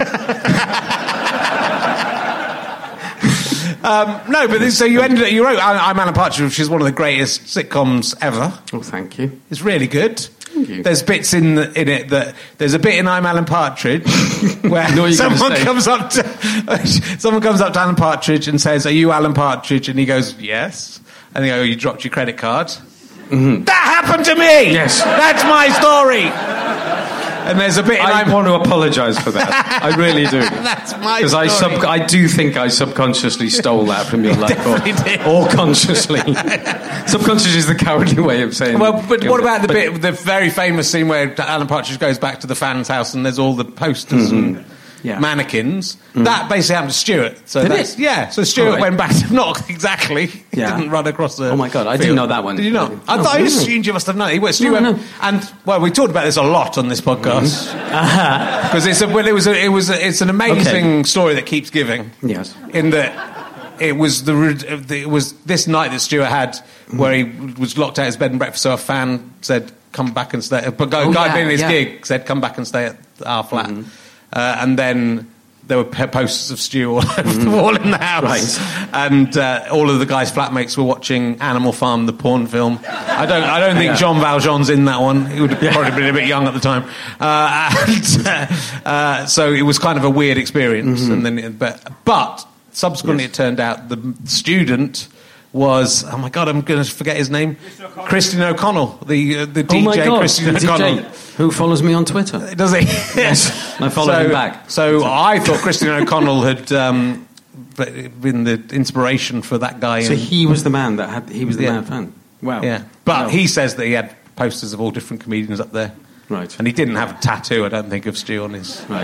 um, no, but this, so you ended up, you wrote I'm Alan Partridge, which is one of the greatest sitcoms ever. Oh, thank you. It's really good. Thank you. There's bits in the, in it that there's a bit in I'm Alan Partridge where know what you're gonna someone say. comes up to someone comes up to Alan Partridge and says, "Are you Alan Partridge?" And he goes, "Yes." And they go, "You dropped your credit card." Mm-hmm. That happened to me. Yes. That's my story. And there's a bit... in I I'm- want to apologise for that. I really do. That's my Because I, story. sub- I do think I subconsciously stole that from your life. Or, definitely did. or consciously. Subconscious is the cowardly way of saying... Well, but what about the but- bit, the very famous scene where Alan Partridge goes back to the fan's house and there's all the posters and Yeah. mannequins? That basically happened to Stuart. So Did that's, it? Yeah, so Stuart All right. went back to... Not exactly. He Yeah. didn't run across the Oh my God, I field. didn't know that one. Did you not? I No, thought I no. assumed you must have known it. He went, Stuart, No, no. And, well, we talked about this a lot on this podcast. Because it's a, well, it was a, it was a, it's an amazing Okay. story that keeps giving. Yes. In that it was the it was this night that Stuart had where he was locked out of his bed and breakfast. So a fan said, "Come back and stay." But guy, Oh, guy yeah, being his yeah. gig said, "Come back and stay at our flat." Uh, and then there were pe- posters of Stu all over the wall in the house, Right. and uh, all of the guys' flatmates were watching Animal Farm, the porn film. I don't, I don't think Yeah. Jean Valjean's in that one. He would have probably been a bit young at the time, uh, and uh, uh, so it was kind of a weird experience. And then, it, but but subsequently, Yes. it turned out the student was, oh my God, I'm going to forget his name, Christian O'Connell, the uh, the D J Oh my God, Christian the D J O'Connell. who follows me on Twitter. Does he? Yes, I followed so, him back. So I thought Christian O'Connell had um, been the inspiration for that guy. So in- he was the man that had... He was the Yeah. man fan. Wow. yeah, but No. he says that he had posters of all different comedians up there. Right. And he didn't have a tattoo, I don't think, of Stu on his. Right.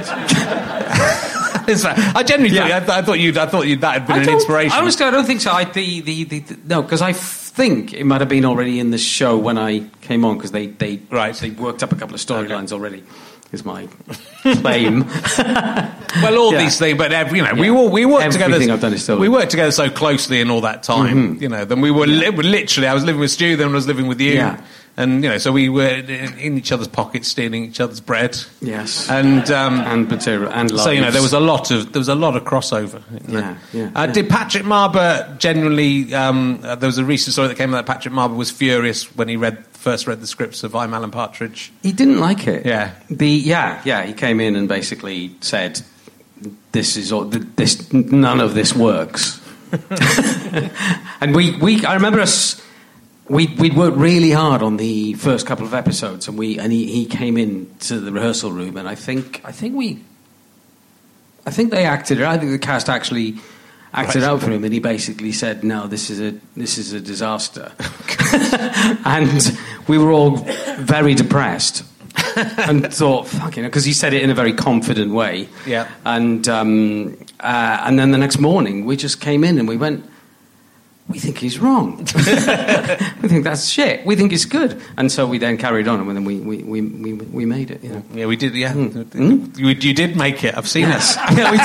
It's like- I genuinely Yeah. thought, I, th- I thought you'd, I thought you'd, that had been I an don't- inspiration. Honestly, I don't think so. I, the, the, the, the, no, because I think it might have been already in the show when I came on, because they, they, Right. they worked up a couple of storylines already, is my claim. Well, all Yeah. these things, but every, you know, we Yeah. all we worked Everything together. I've done is still- we worked together so closely in all that time. You know, then we were li- literally. I was living with Stu, then I was living with you, Yeah. and you know, so we were in, in each other's pockets, stealing each other's bread. Yes. and um, and material, and lives. so you know, there was a lot of there was a lot of crossover. you know. Yeah, yeah, Uh, yeah. Did Patrick Marber genuinely? Um, uh, there was a recent story that came out that Patrick Marber was furious when he read first read the scripts of I'm Alan Partridge. He didn't like it. Yeah. The yeah yeah he came in and basically said, "This is all. th- This none of this works." And we, we I remember us. We we worked really hard on the first couple of episodes, and we and he, he came in to the rehearsal room, and I think I think we. I think they acted it. I think the cast actually acted Right. out for him, and he basically said, "No, this is a this is a disaster," and we were all very depressed and thought, "Fucking," because he said it in a very confident way. Yeah. And um, uh, and then the next morning, we just came in and we went, "We think he's wrong. We think that's shit. We think it's good." And so we then carried on, and then we we, we, we, we made it. You know. Yeah, we did. Yeah, Mm. You, you did make it. I've seen Yes. it. Yeah, we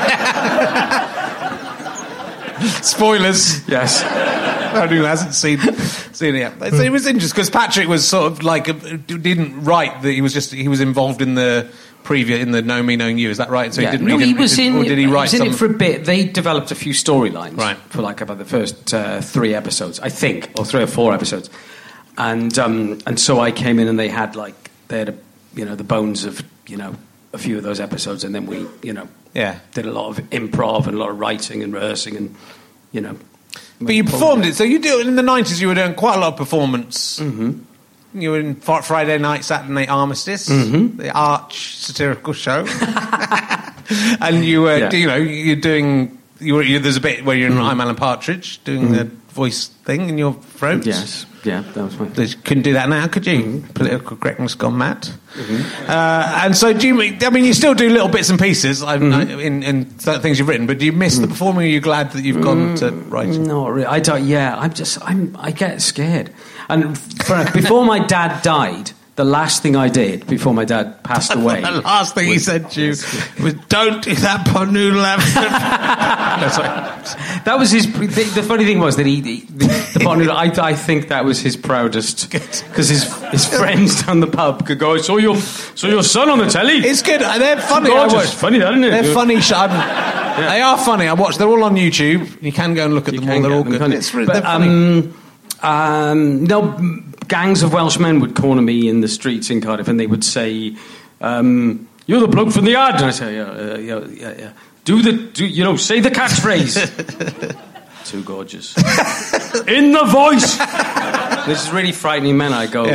did. Spoilers. Yes. Anyone who hasn't seen seen it yet. It's- It was interesting because Patrick was sort of like a, didn't write that he was just he was involved in the preview in the Know Me Knowing You. Is that right? So Yeah. he didn't. No, he, he didn't, was in. or did he write was in some? it for a bit. They developed a few storylines, Right. for like about the first uh, three episodes, I think, or three or four episodes, and um, and so I came in and they had like they had a, you know the bones of you know a few of those episodes, and then we you know Yeah. did a lot of improv and a lot of writing and rehearsing and you know. But you performed it. So you do in the nineties. You were doing quite a lot of performance. Mm-hmm. You were in Fri- Friday Night, Saturday Night Armistice, Mm-hmm. the arch satirical show, and you were, Yeah. you know, you're doing. You were, you, there's a bit where you're in I'm Alan Partridge doing the voice thing in your throat. Mm-hmm. Yes, yeah, that was fine. You couldn't do that now, could you? Political correctness gone mad. Uh, and so, do you? I mean, you still do little bits and pieces I, in, in certain things you've written, but do you miss the performing? Or are you glad that you've gone to writing? Not really. I don't. Yeah, I'm just. I'm. I get scared. And for, before my dad died, the last thing I did before my dad passed away. The last thing he said to you was, "Don't do that pot noodle." No, sorry. That was his. The, the funny thing was that he. he the, the pot noodle, I, I think that was his proudest because his his friends down the pub could go, "I saw your saw your son on the telly." It's good. They're funny. I Gorgeous. watch. Funny, that, isn't it? They're funny. sh- I'm- They are funny. I watch. They're all on YouTube. You can go and look at You them all. can They're get all them, good. can't you? It's really, But, they're funny. um, um, no, gangs of Welsh men would corner me in the streets in Cardiff, and they would say, um, "You're the bloke from the ad." And I say, "Yeah, uh, yeah, yeah, yeah." Do the, do, you know, say the catchphrase. Too gorgeous. In the voice. This is really frightening men. I go, Yeah.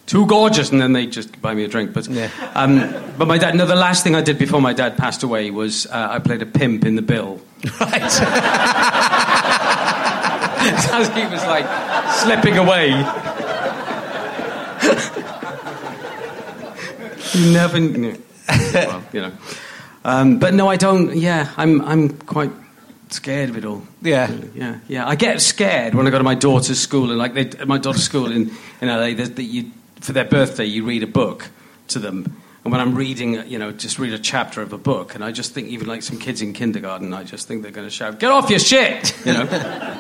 too gorgeous, and then they just buy me a drink. But Yeah. um, but my dad. No, the last thing I did before my dad passed away was uh, I played a pimp in The Bill. Right. As he was like slipping away. You never knew. Well, you know. Um, but no, I don't. Yeah, I'm. I'm quite scared of it all. Yeah. Really. Yeah. Yeah. I get scared when I go to my daughter's school, and like they, at my daughter's school in in L A, that you for their birthday you read a book to them. And when I'm reading, you know, just read a chapter of a book, and I just think, even like some kids in kindergarten, I just think they're going to shout, "Get off your shit!" You know.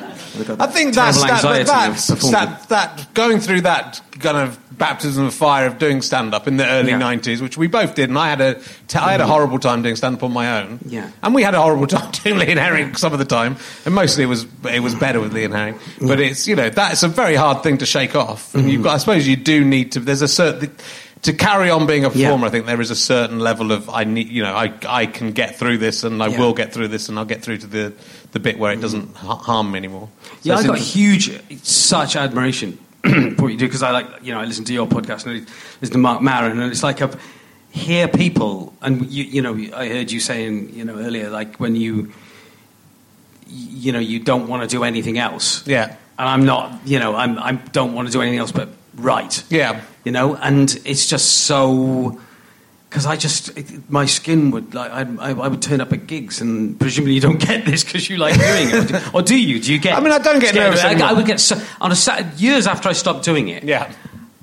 I think that's that, that, that, that going through that kind of baptism of fire of doing stand-up in the early Yeah. nineties, which we both did, and I had a t- I had a horrible time doing stand-up on my own. Yeah. And we had a horrible time doing Lee and Herring some of the time, and mostly it was it was better with Lee and Herring. But it's, you know, that's a very hard thing to shake off. And you've got, I suppose you do need to. There's a certain. To carry on being a performer, Yeah. I think there is a certain level of I need, you know, I I can get through this, and I Yeah. will get through this, and I'll get through to the the bit where it doesn't ha- harm me anymore. So Yeah, it's I got inter- huge, such admiration for what you do, because I like, you know, I listen to your podcast and I listen to Mark Maron, and it's like I hear people, and you, you know, I heard you saying, you know, earlier, like when you, you know, you don't want to do anything else. Yeah. And I'm not, you know, I'm, I don't want to do anything else but write. Yeah. You know, and it's just so. Because I just, it, my skin would, like, I, I, I would turn up at gigs, and presumably you don't get this because you like doing it. Or do you? Do you get I mean, I don't get scared? nervous I, anymore. I would get, so, on a Sat- years after I stopped doing it, Yeah.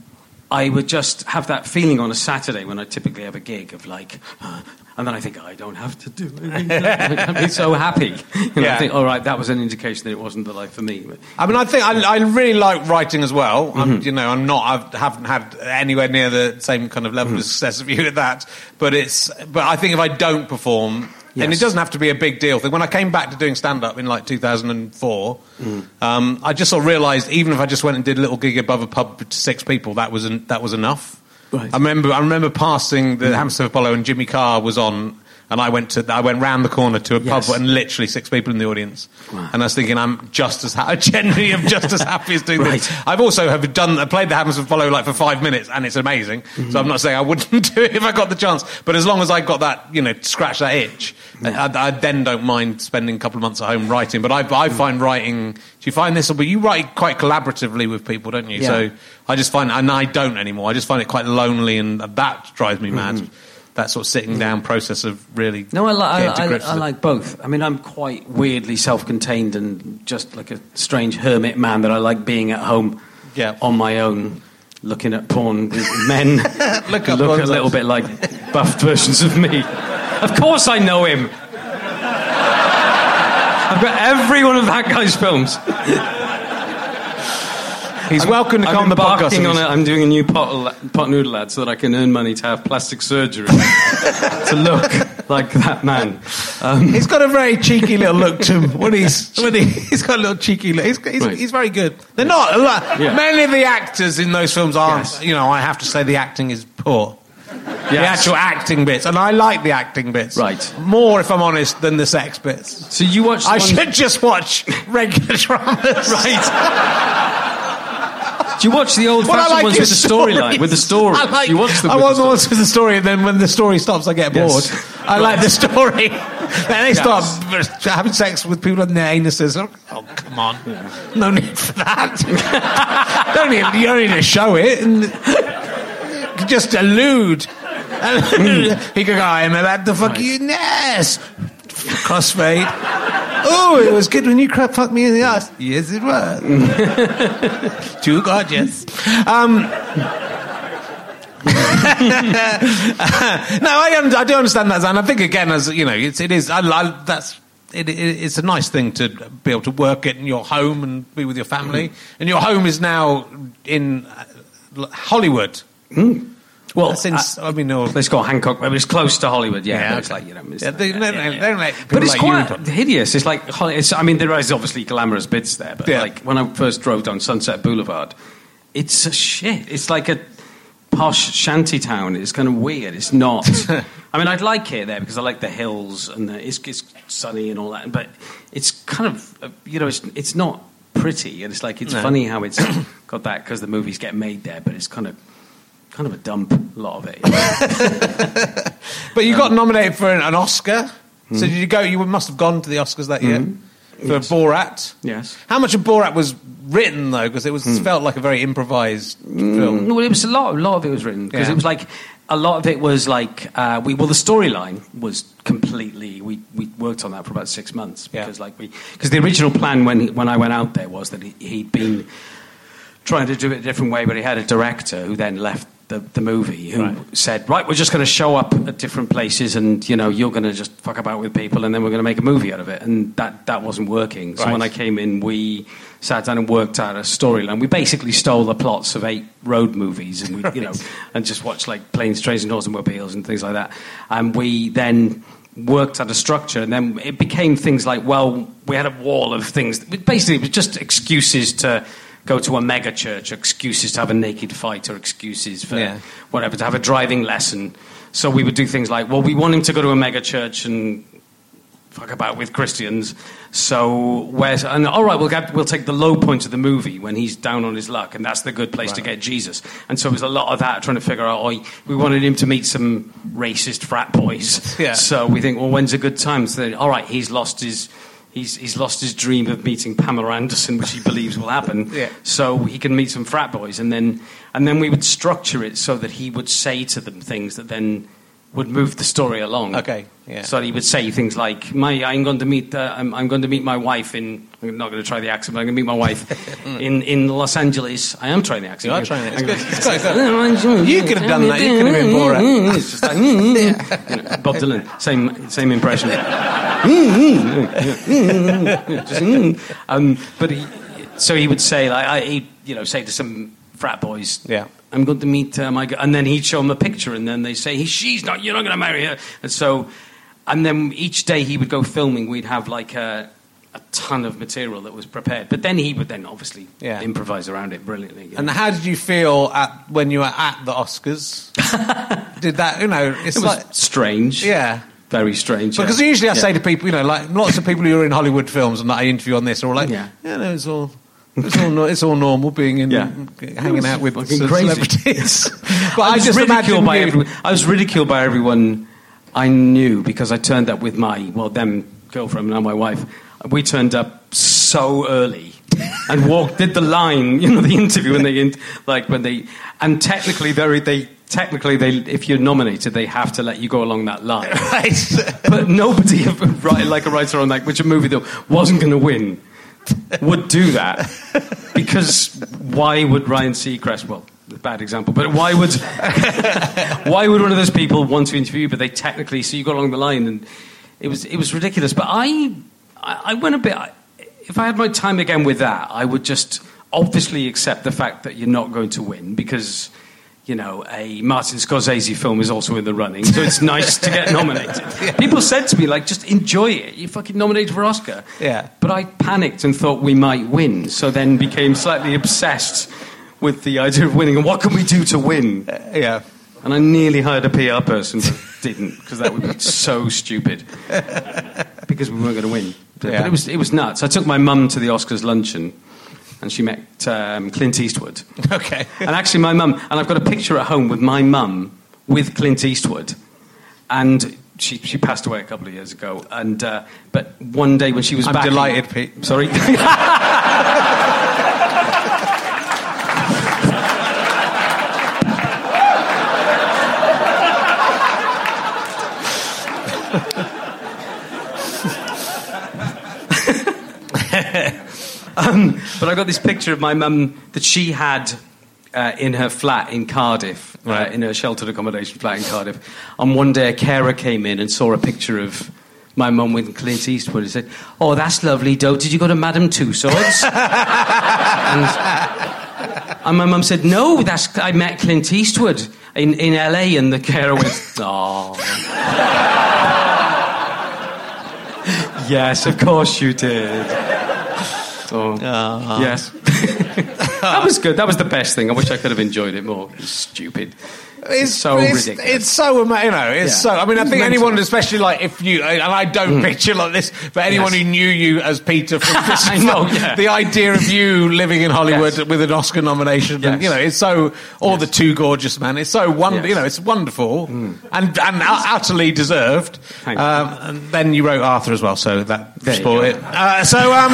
I would just have that feeling on a Saturday when I typically have a gig of like, uh, and then I think, I don't have to do anything. I'd be so happy. You know, Yeah. I think, all right, that was an indication that it wasn't the life for me. But, I mean, I think I, I really like writing as well. Mm-hmm. I'm, you know, I'm not. I haven't had anywhere near the same kind of level Mm-hmm. of success of you at that. But it's. But I think if I don't perform, and Yes. it doesn't have to be a big deal thing. When I came back to doing stand up in like two thousand four, Mm. um, I just sort of realised even if I just went and did a little gig above a pub to six people, that was en- that was enough. Right. I remember. I remember passing the Hammersmith Apollo, and Jimmy Carr was on. And I went to I went round the corner to a Yes. pub and literally six people in the audience. Wow. And I was thinking, I'm just as ha- generally am just as happy as doing Right. this. I've also have done I played the Hammersmith Apollo like for five minutes, and it's amazing. Mm-hmm. So I'm not saying I wouldn't do it if I got the chance, but as long as I got that, you know, scratch that itch, I, I then don't mind spending a couple of months at home writing. But I, I find writing. Do you find this? But you write quite collaboratively with people, don't you? Yeah. So I just find, and I don't anymore. I just find it quite lonely, and that drives me mad. Mm-hmm. That sort of sitting down process of really No, I, li- getting I, to I, grips I with it. like both. I mean, I'm quite weirdly self-contained and just like a strange hermit man that I like being at home Yeah. on my own, looking at porn with men Look who up look porn a little stars. bit like buffed versions of me. Of course I know him. I've got every one of that guy's films. He's welcome to come on the podcast. embarking on it. I'm doing a new pot, pot noodle ad so that I can earn money to have plastic surgery to look like that man. Um, He's got a very cheeky little look to him. When he's when he, he's got a little cheeky look. He's, he's, Right. he's very good. They're not. a lot- Yeah. Many of the actors in those films aren't. Yes. You know, I have to say the acting is poor. The Yes. actual acting bits, and I like the acting bits, Right. more if I'm honest than the sex bits. so you watch? the I ones- should just watch regular dramas, Right. Do you watch the What I old-fashioned like ones with the is storyline? stories. With the story, I like, you watch them. I with want the the story. ones with the story, and then when the story stops, I get bored. Yes. I like the story. Then they start having sex with people in their anuses. Oh, come on. No need for that. don't need, you don't need to show it. And just allude. He could go, I'm about to fuck Right. you in the ass. Crossfade. Oh, it was good when you crap fucked me in the ass. Yes, it was. Too gorgeous. Um, no, I, un- I do understand that, and I think again, as you know, it's, it is. I, I, that's it, it, it's a nice thing to be able to work it in your home and be with your family. And your home is now in uh, Hollywood. Well, Since I, mean, no, a place called Hancock. I mean, it's close to Hollywood. Yeah, Yeah, but it's okay. like you know. It's Yeah, they- like- they- yeah, they yeah. don't let people But it's like you quite into it. hideous. It's like Holly- it's, I mean, there is obviously glamorous bits there, but Yeah. like when I first drove down Sunset Boulevard, it's a shit. It's like a posh shanty town. It's kind of weird. It's not. I mean, I'd like it there because I like the hills and the, it's, it's sunny and all that. But it's kind of uh, you know, it's it's not pretty, and it's like it's No. funny how it's got that because the movies get made there, but it's kind of kind of a dump, a lot of it. But you got nominated for an, an Oscar. Mm. So did you go? You must have gone to the Oscars that year mm. for yes. Borat. Yes. How much of Borat was written though? Because it was mm. felt like a very improvised mm. film. Well, it was a lot. A lot of it was written because yeah. it was like a lot of it was like uh, we. Well, the storyline was completely. We we worked on that for about six months because yeah. like we because the original plan when when I went out there was that he, he'd been trying to do it a different way, but he had a director who then left the, the movie who right. said, right, we're just going to show up at different places and, you know, you're going to just fuck about with people and then we're going to make a movie out of it. And that, that wasn't working. So right. when I came in, we sat down and worked out a storyline. We basically stole the plots of eight road movies and, we, right. you know, and just watched, like, Planes, Trains and Automobiles and things like that. And we then worked out a structure, and then it became things like, well, we had a wall of things. Basically, it was just excuses to go to a mega church, excuses to have a naked fight, or excuses for yeah. whatever, to have a driving lesson. So we would do things like, well, we want him to go to a mega church and fuck about with Christians. So where's and all right, we'll get, we'll take the low point of the movie when he's down on his luck, and that's the good place right. to get Jesus. And so it was a lot of that, trying to figure out. Oh, we wanted him to meet some racist frat boys. Yeah. So we think, well, when's a good time? So then, all right, he's lost his. He's, he's lost his dream of meeting Pamela Anderson, which he believes will happen. Yeah. So he can meet some frat boys, and then and then we would structure it so that he would say to them things that then would move the story along. Okay. Yeah. So he would say things like, "My, I'm going to meet, uh, I'm, I'm going to meet my wife in. I'm not going to try the accent, but I'm going to meet my wife in, in Los Angeles. I am trying the accent. You are trying it. It's good. It's quite good. You could have done that. You could have been Borat. It's just like yeah. you know, Bob Dylan, same same impression. Just, um, but he, so he would say, like, I, he'd, you know, say to some frat boys, yeah. I'm going to meet uh, my girl, and then he'd show them a picture, and then they say, she's not, you're not going to marry her, and so, and then each day he would go filming, we'd have like a, a ton of material that was prepared, but then he would then obviously yeah. improvise around it brilliantly. You know? And how did you feel at when you were at the Oscars? Did that, you know, it's it was like strange, yeah. Very strange. Because yeah. usually I yeah. say to people, you know, like lots of people who are in Hollywood films and that I interview on this are all like, yeah, yeah no, it's all, it's all, no, it's all normal being in, yeah. hanging out with celebrities. But I, I was just ridiculed by everyone. I was ridiculed by everyone I knew because I turned up with my, well, them girlfriend, now my wife. We turned up so early and walked, did the line, you know, the interview, and they, like when they, and technically they they. Technically, they, if you're nominated, they have to let you go along that line. Right. But nobody, like a writer on like which a movie that wasn't going to win, would do that. Because why would Ryan Seacrest? Well, a bad example, but why would why would one of those people want to interview you? But they technically, so you go along the line, and it was it was ridiculous. But I I, I went a bit. If I had my time again with that, I would just obviously accept the fact that you're not going to win because. You know, a Martin Scorsese film is also in the running, so it's nice to get nominated. Yeah. People said to me, like, just enjoy it. You're fucking nominated for Oscar. Yeah. But I panicked and thought we might win, so then became slightly obsessed with the idea of winning and what can we do to win? Uh, yeah. And I nearly hired a P R person, but didn't, because that would be so stupid. Because we weren't going to win. But, yeah. but it was it was nuts. I took my mum to the Oscars luncheon. And she met um, Clint Eastwood. Okay. And actually my mum... And I've got a picture at home with my mum with Clint Eastwood. And she she passed away a couple of years ago. And uh, But one day when she was I'm back... I'm delighted, in, Pete. Sorry? Um, but I got this picture of my mum that she had uh, in her flat in Cardiff, right. uh, in her sheltered accommodation flat in Cardiff. And one day a carer came in and saw a picture of my mum with Clint Eastwood. He said, "Oh, that's lovely, Doe. Did you go to Madame Tussauds?" and, and my mum said, "No, that's I met Clint Eastwood in, in L A" And the carer went, "Oh." Yes, of course you did. Oh, uh-huh. Yes. That was good. That was the best thing. I wish I could have enjoyed it more. It was stupid. It's so it's, ridiculous. It's so ama- you know. It's Yeah. so. I mean, I It's think mental. anyone, especially like if you and I don't picture like this, but anyone Yes. who knew you as Peter from this, I know, yeah. the idea of you living in Hollywood Yes. with an Oscar nomination, and Yes. you know, it's so. Or Yes. the Too Gorgeous Man. It's so wonderful. Yes. You know, it's wonderful and and utterly deserved. Thank you. Um, and then you wrote Arthur as well, so that There you spoiled go. it. Uh, so um,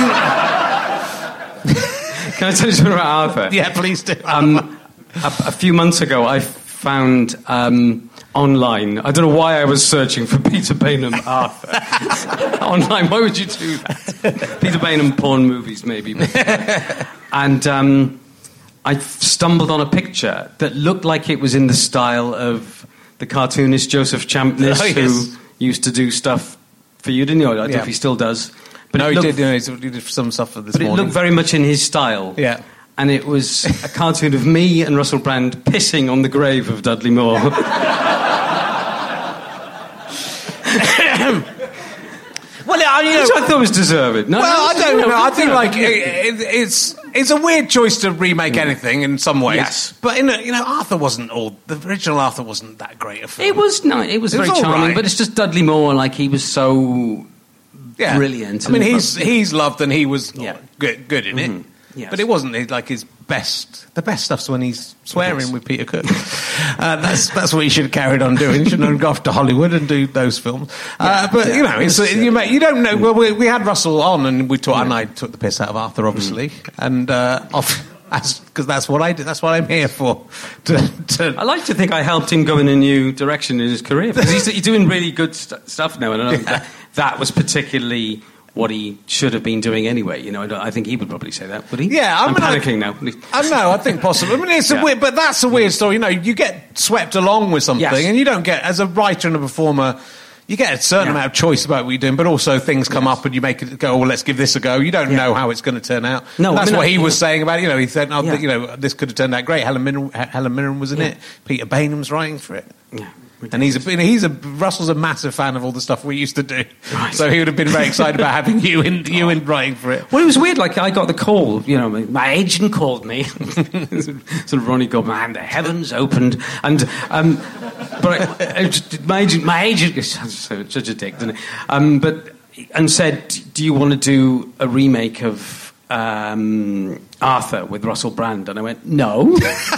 Can I tell you something about Arthur? yeah, please do. Um, a, a few months ago, I found um, online. I don't know why I was searching for Peter Bainham Arthur online. Why would you do that? Peter Bainham porn movies, maybe. And um, I stumbled on a picture that looked like it was in the style of the cartoonist Joseph Champness, Oh, yes. who used to do stuff for you, didn't you? I don't know Yeah. if he still does. But no, it he looked- did. You know, he did some stuff for this but it morning. looked very much in his style. Yeah. And it was a cartoon of me and Russell Brand pissing on the grave of Dudley Moore. Well, I, you know, Which I thought was deserved. No, well, I no, don't no, know. I no, think no. like it, it, it's it's a weird choice to remake anything in some ways. Yes. But in a, you know, Arthur wasn't all the original Arthur wasn't that great a film. It was no, it was It was very all charming, right. but it's just Dudley Moore. Like he was so yeah. brilliant. I mean, and- he's he's loved and he was Yeah. good, good in it. Mhm. Yes. But it wasn't his- like his best. The best stuff's when he's swearing Yes. with Peter Cook. uh, that's that's what he should have carried on doing. He should have gone off to Hollywood and do those films. uh, but yeah. you know, it's, It's, uh, you, may, you don't know. Well, we, we had Russell on, and we talked, and I took the piss out of Arthur, obviously, and uh, off. Because that's what I do. That's what I'm here for. To, to I like to think I helped him go in a new direction in his career because he's, he's doing really good st- stuff now, and I know Yeah. that, that was particularly what he should have been doing anyway. You know, I, don't, I think he would probably say that, would he? Yeah, I I'm mean, I- panicking now. I know. I think possibly. I mean, it's a Yeah. weird, but that's a weird story. You know, you get swept along with something, Yes. and you don't get as a writer and a performer. You get a certain Yeah. amount of choice about what you're doing, but also things come Yes. up and you make it go. Well, let's give this a go. You don't Yeah. know how it's going to turn out. No, And that's I mean, what I- he was saying about it. You know, he said, "Oh, Yeah. you know, this could have turned out great." Helen Mirren, Helen Mirren was in Yeah. it. Peter Bainham's writing for it. Yeah. And he's a he's a Russell's a massive fan of all the stuff we used to do, Right. so he would have been very excited about having you in you in writing for it. Well, it was weird. Like I got the call. You know, my- my agent called me. Sort of Ronnie Goldman. And the heavens opened, and um, but I, I just- my agent, my agent, is so- such a dick, isn't it? Um, but and said, "Do you want to do a remake of um, Arthur with Russell Brand?" And I went, "No."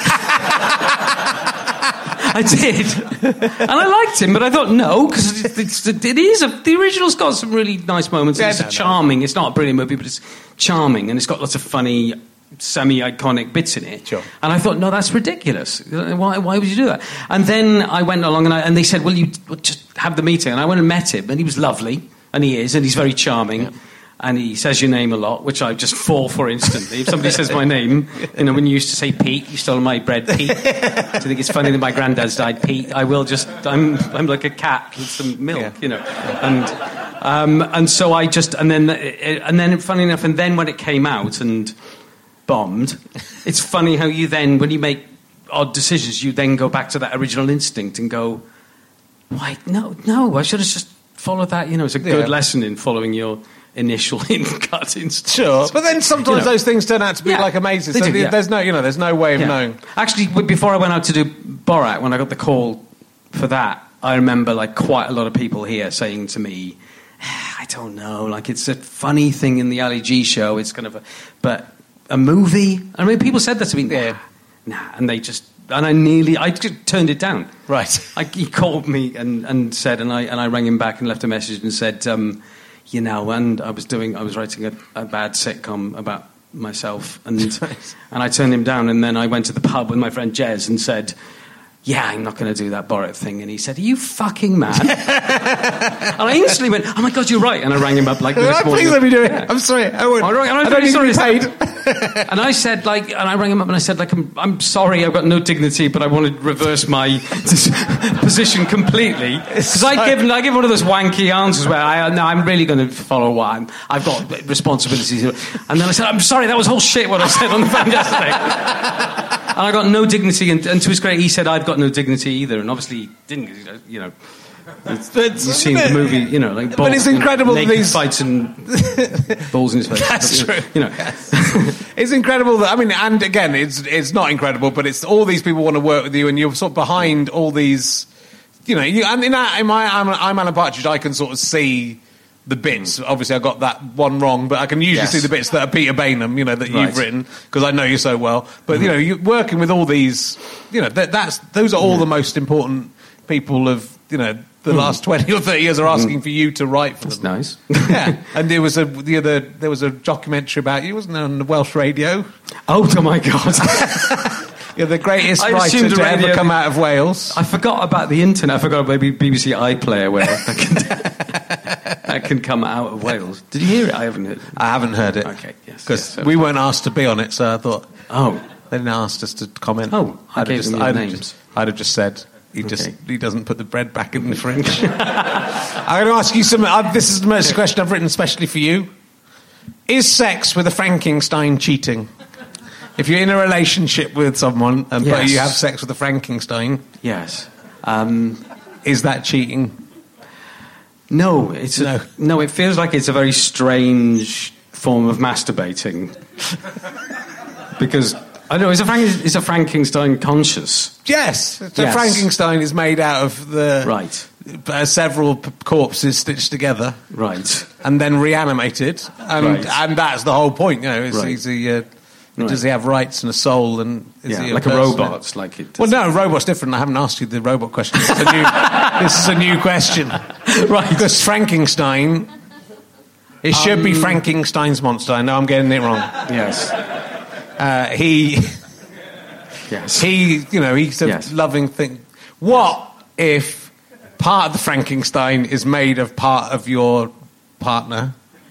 I did, and I liked him, but I thought no, because it's, it's, it is a, the original's got some really nice moments. Yeah, it's no, a no. charming. It's not a brilliant movie, but it's charming, and it's got lots of funny, semi-iconic bits in it. Sure. And I thought, no, that's ridiculous. Why, why would you do that? And then I went along, and, I, and they said, well, you well, just have the meeting. And I went and met him, and he was lovely, and he is, and he's very charming. Yeah. And he says your name a lot, which I just fall for instantly. If somebody says my name, you know, when you used to say Pete, you stole my bread, Pete. Do you think it's funny that my granddad's died, Pete? I will just, I'm, I'm like a cat with some milk, Yeah. you know. And, um, and so I just, and then, and then, funny enough, and then when it came out and bombed, it's funny how you then, when you make odd decisions, you then go back to that original instinct and go, why, no, no, I should have just followed that, you know, it's a good Yeah. lesson in following your initial gut instinct. Sure, but then sometimes You know. those things turn out to be Yeah, like amazing. they So do, the- yeah. there's no, you know, there's no way of Yeah. knowing. Actually, w- before I went out to do Borat, when I got the call for that, I remember like quite a lot of people here saying to me, I don't know, like it's a funny thing in the Ali G show, it's kind of a, but a movie? I mean, people said that to me, nah, Yeah. nah, and they just, and I nearly, I just turned it down. Right. I, he called me and, and said, and I, and I rang him back and left a message and said, um, you know, and I was doing, I was writing a, a bad sitcom about myself, and and I turned him down, and then I went to the pub with my friend Jez and said, yeah, I'm not going to do that Borat thing. And he said, are you fucking mad? And I instantly went, oh my God, you're right. And I rang him up like the next morning. Please let me do it. I'm sorry. I, won't, I don't, I I'm don't very need sorry. to be paid. And I said, like, and I rang him up and I said, like, I'm, I'm sorry, I've got no dignity, but I want to reverse my position completely. Because I give, I give one of those wanky answers where I, no, I'm really going to follow what I'm, I've got responsibilities. And then I said, I'm sorry, that was whole shit what I said on the phone yesterday. And I got no dignity, and, and to his credit, he said, I've got no dignity either. And obviously he didn't, you know. It's, it's, You've seen the movie, you know, like but it's incredible naked that these fights and balls in his face. That's you know, true. You know, it's incredible that I mean, and again, it's it's not incredible, but it's all these people want to work with you, and you're sort of behind all these, you know. You, and in, that, in my I'm, I'm Alan Partridge, I can sort of see the bits. Obviously, I got that one wrong, but I can usually Yes. see the bits that are Peter Bainham, you know, that Right. you've written because I know you so well. But Mm-hmm. you know, you're working with all these, you know, that, that's those are all the most important people of you know the last twenty or thirty years are asking for you to write for that's them. nice. Yeah, and there was a the other there was a documentary about you, wasn't there, on the Welsh radio? Oh, oh my God. You're the greatest I writer assumed to the ever radio- come out of Wales. I forgot about the internet. I forgot about B B C iPlayer where that can, that can come out of Wales. Did you hear it? I haven't heard it. I haven't heard it. Okay, yes, Because yes, we weren't asked to be on it, so I thought Oh, they didn't ask us to comment. Oh, I I'd gave have just, them your I'd have names. just, I'd have just said he just Okay. he doesn't put the bread back in the fridge. I'm going to ask you some. Uh, this is the most question I've written especially for you. Is sex with a Frankenstein cheating? If you're in a relationship with someone and but Yes. you have sex with a Frankenstein, yes. Um, is that cheating? no, it's No. a, no. It feels like it's a very strange form of masturbating because I know is a Frank, is a Frankenstein conscious, Yes. So Yes. Frankenstein is made out of the right? uh, several p- corpses stitched together Right. and then reanimated, and Right. and that's the whole point. You know, is, Right. is he, uh, Right. does he have rights and a soul? And is Yeah, he like a person? robot, like it. Well, no, a robot's different. I haven't asked you the robot question. This is a new, this is a new question, Right. Because Frankenstein, it should Um, be Frankenstein's monster. I know I'm getting it wrong. Yes. Uh, he. Yes. He, you know, he's a Yes. loving thing. What if part of the Frankenstein is made of part of your partner?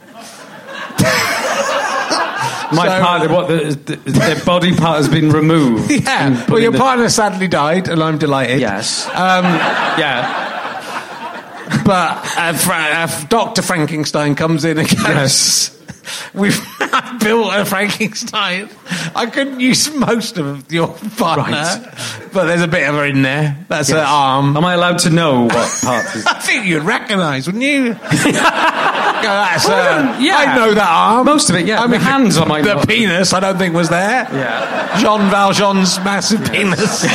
My So- part, what the, the, their body part has been removed. and Yeah. put Well, in your the- partner sadly died, and I'm delighted. Yes. Um, Yeah. but uh, Fra- uh, Doctor Frankenstein comes in and goes, Yes. "We've built a Frankenstein. I couldn't use most of your partner, Right. but there's a bit of her in there. That's her Yes. arm." Am I allowed to know what part is? I think you'd recognise, wouldn't you? Go, that's, Well, uh, yeah. I know that arm. Most of it, yeah. I The mean, hands I might the not. penis, I don't think was there. Yeah. Jean Valjean's massive penis.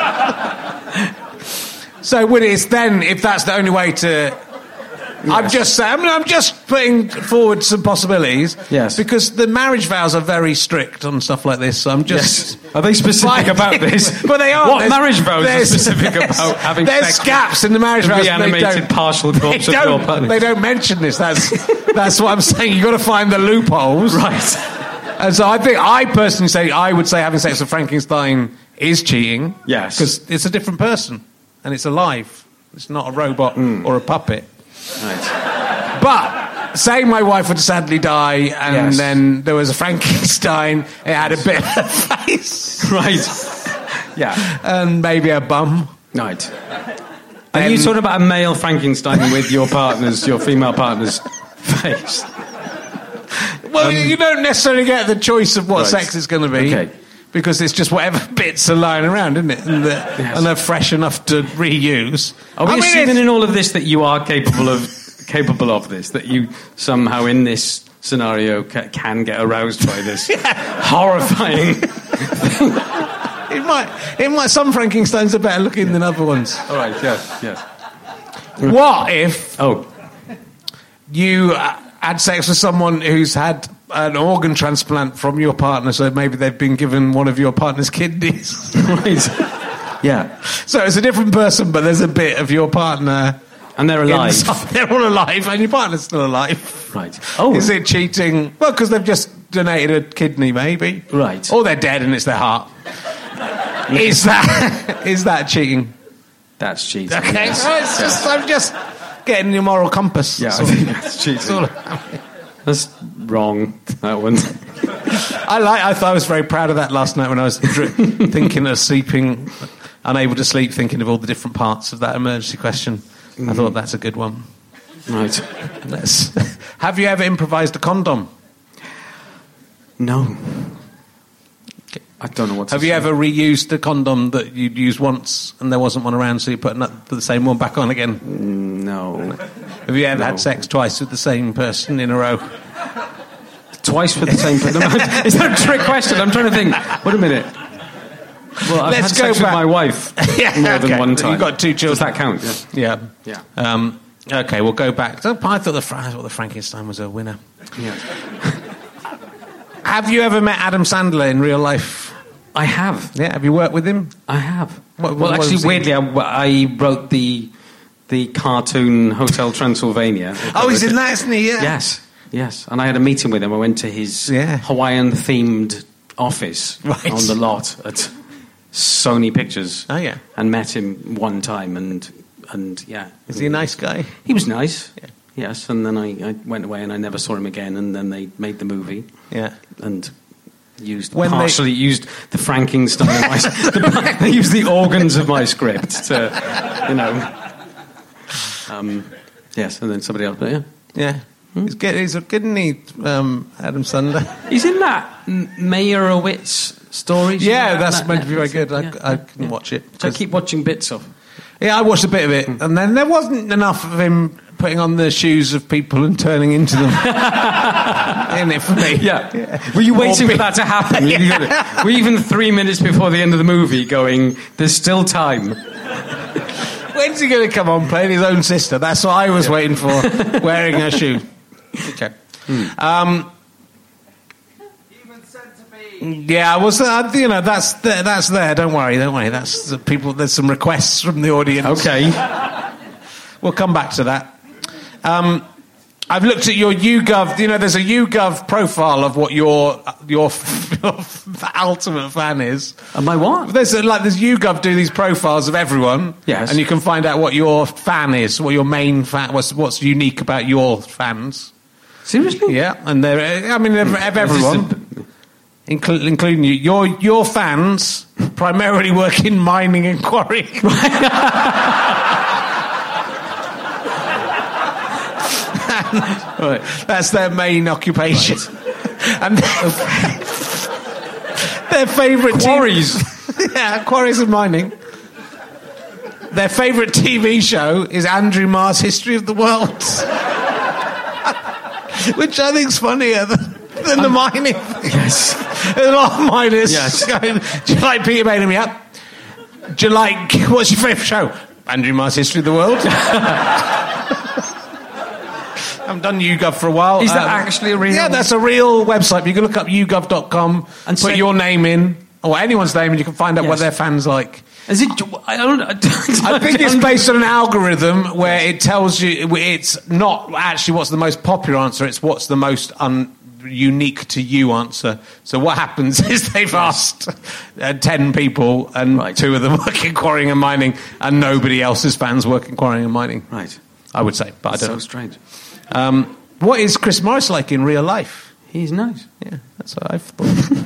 So, would it then, if that's the only way to? I'm just saying. I mean, I'm just putting forward some possibilities. Yes. Because the marriage vows are very strict on stuff like this. So I'm just. Yes. Are they specific about this? But they are. What There's- marriage vows are there's- specific there's- about having There's sex? gaps in the marriage with vows. the and they animated don't- partial They corpse of your don't, partner. they don't mention this. That's that's what I'm saying. You've got to find the loopholes. Right. And so I think I personally say I would say having sex with Frankenstein is cheating. Yes. Because it's a different person and it's alive. It's not a robot or a puppet. Right. But say my wife would sadly die and Yes. then there was a Frankenstein. It had a bit of a face Right. Yeah. and maybe a bum. Right. Then- Are you talking about a male Frankenstein with your partner's, your female partner's face? Well, you don't necessarily get the choice of what Right. sex is going to be. Okay. Because it's just whatever bits are lying around, isn't it? And, the, Yes. and they're fresh enough to reuse. Are we I mean, assuming it's- in all of this that you are capable of capable of this? That you somehow in this scenario ca- can get aroused by this horrifying? It might, it might. Some Frankensteins are better looking than other ones. All right. Yes. Yes. What if Oh. you uh, had sex with someone who's had an organ transplant from your partner? So maybe they've been given one of your partner's kidneys. Right. Yeah. So it's a different person, but there's a bit of your partner. And they're alive. inside. They're all alive, and your partner's still alive. Right. Oh. Is it cheating? Well, because they've just donated a kidney, maybe. Right. Or they're dead and it's their heart. Is that is that cheating? That's cheating. Okay, yes. so it's just I'm just getting your moral compass. Yeah, I That's all. think that's That's all. cheating. That's wrong. That one. I like. I thought I was very proud of that last night when I was dr- thinking of sleeping, unable to sleep, thinking of all the different parts of that emergency question. I thought that's a good one. Right. Let's. Have you ever improvised a condom? No. I don't know what to Have say. you ever reused a condom that you'd used once and there wasn't one around, so you put another, the same one back on again? No. Have you ever No. had sex twice with the same person in a row? Twice with the same person? Is that a trick question? I'm trying to think. Wait a minute. Well, I've Let's had go sex back. with my wife Yeah, more than okay. one time. You've got two children. Does that count? Yeah. Yeah. Yeah. Um, okay, we'll go back. I thought the, Fra- I thought the Frankenstein was a winner. Yeah. Have you ever met Adam Sandler in real life? I have. Yeah, have you worked with him? I have. What- well, what was actually, he? weirdly, I, I wrote the the cartoon Hotel Transylvania. Oh, he's in that, isn't he? Yeah. Yes, yes. And I had a meeting with him. I went to his Yeah. Hawaiian-themed office Right. on the lot at Sony Pictures. Oh, yeah. And met him one time, and and yeah. Is he a nice guy? He was nice. Yeah. Yes, and then I, I went away and I never saw him again. And then they made the movie. Yeah. And used When they- partially used the Frankenstein of my the, they used the organs of my script to, you know. Um, yes, and then somebody else. But yeah, Yeah. He's good, he's good, isn't he, um, Adam Sandler? he's in that M- Meyerowitz story. Yeah, That- that's that meant to be very Netflix- good. I, yeah, I yeah, can yeah. watch it. So I keep watching bits of. Yeah, I watched a bit of it, and then there wasn't enough of him putting on the shoes of people and turning into them. In it for me. Yeah. Were you waiting Or for that to happen? Were you- Were you even three minutes before the end of the movie going, there's still time? When's he going to come on playing his own sister? That's what I was waiting for, wearing her shoe. Okay. Um, yeah, I was. Uh, you know, that's there, that's there. Don't worry, don't worry. That's the people. There's some requests from the audience. Okay. We'll come back to that. Um, I've looked at your YouGov. You know, there's a YouGov profile of what your your, your ultimate fan is. Am I what? There's a, like there's YouGov do these profiles of everyone. Yes. And you can find out what your fan is, what your main fan, what's what's unique about your fans. Seriously? Yeah, and they're I mean of of everyone, inclu- including you. Your your fans primarily work in mining and quarrying. Right. That's their main occupation. And their, their favourite Quarries. T V, yeah, quarries and mining. Their favourite T V show is Andrew Marr's History of the World, which I think's funnier than, than the mining. Yes. There's a lot of miners Yes. going, do you like Peter Bailey? Yep. Do you like, what's your favourite show? Andrew Marr's History of the World. I haven't done YouGov for a while. Is that actually a real- Yeah, that's a real website. You can look up you gov dot com and put say- your name in, or anyone's name, and you can find out what Yes. their fans like. Is it? I don't. I, don't, I think it's based on an algorithm where it tells you it's not actually what's the most popular answer, it's what's the most un- unique to you answer. So what happens is they've asked uh, ten people, and Right. two of them work in quarrying and mining, and nobody else's fans work in quarrying and mining. Right. I would say, but I That's don't so know. strange. Um, what is Chris Morris like in real life? He's nice. Yeah, that's what I've thought.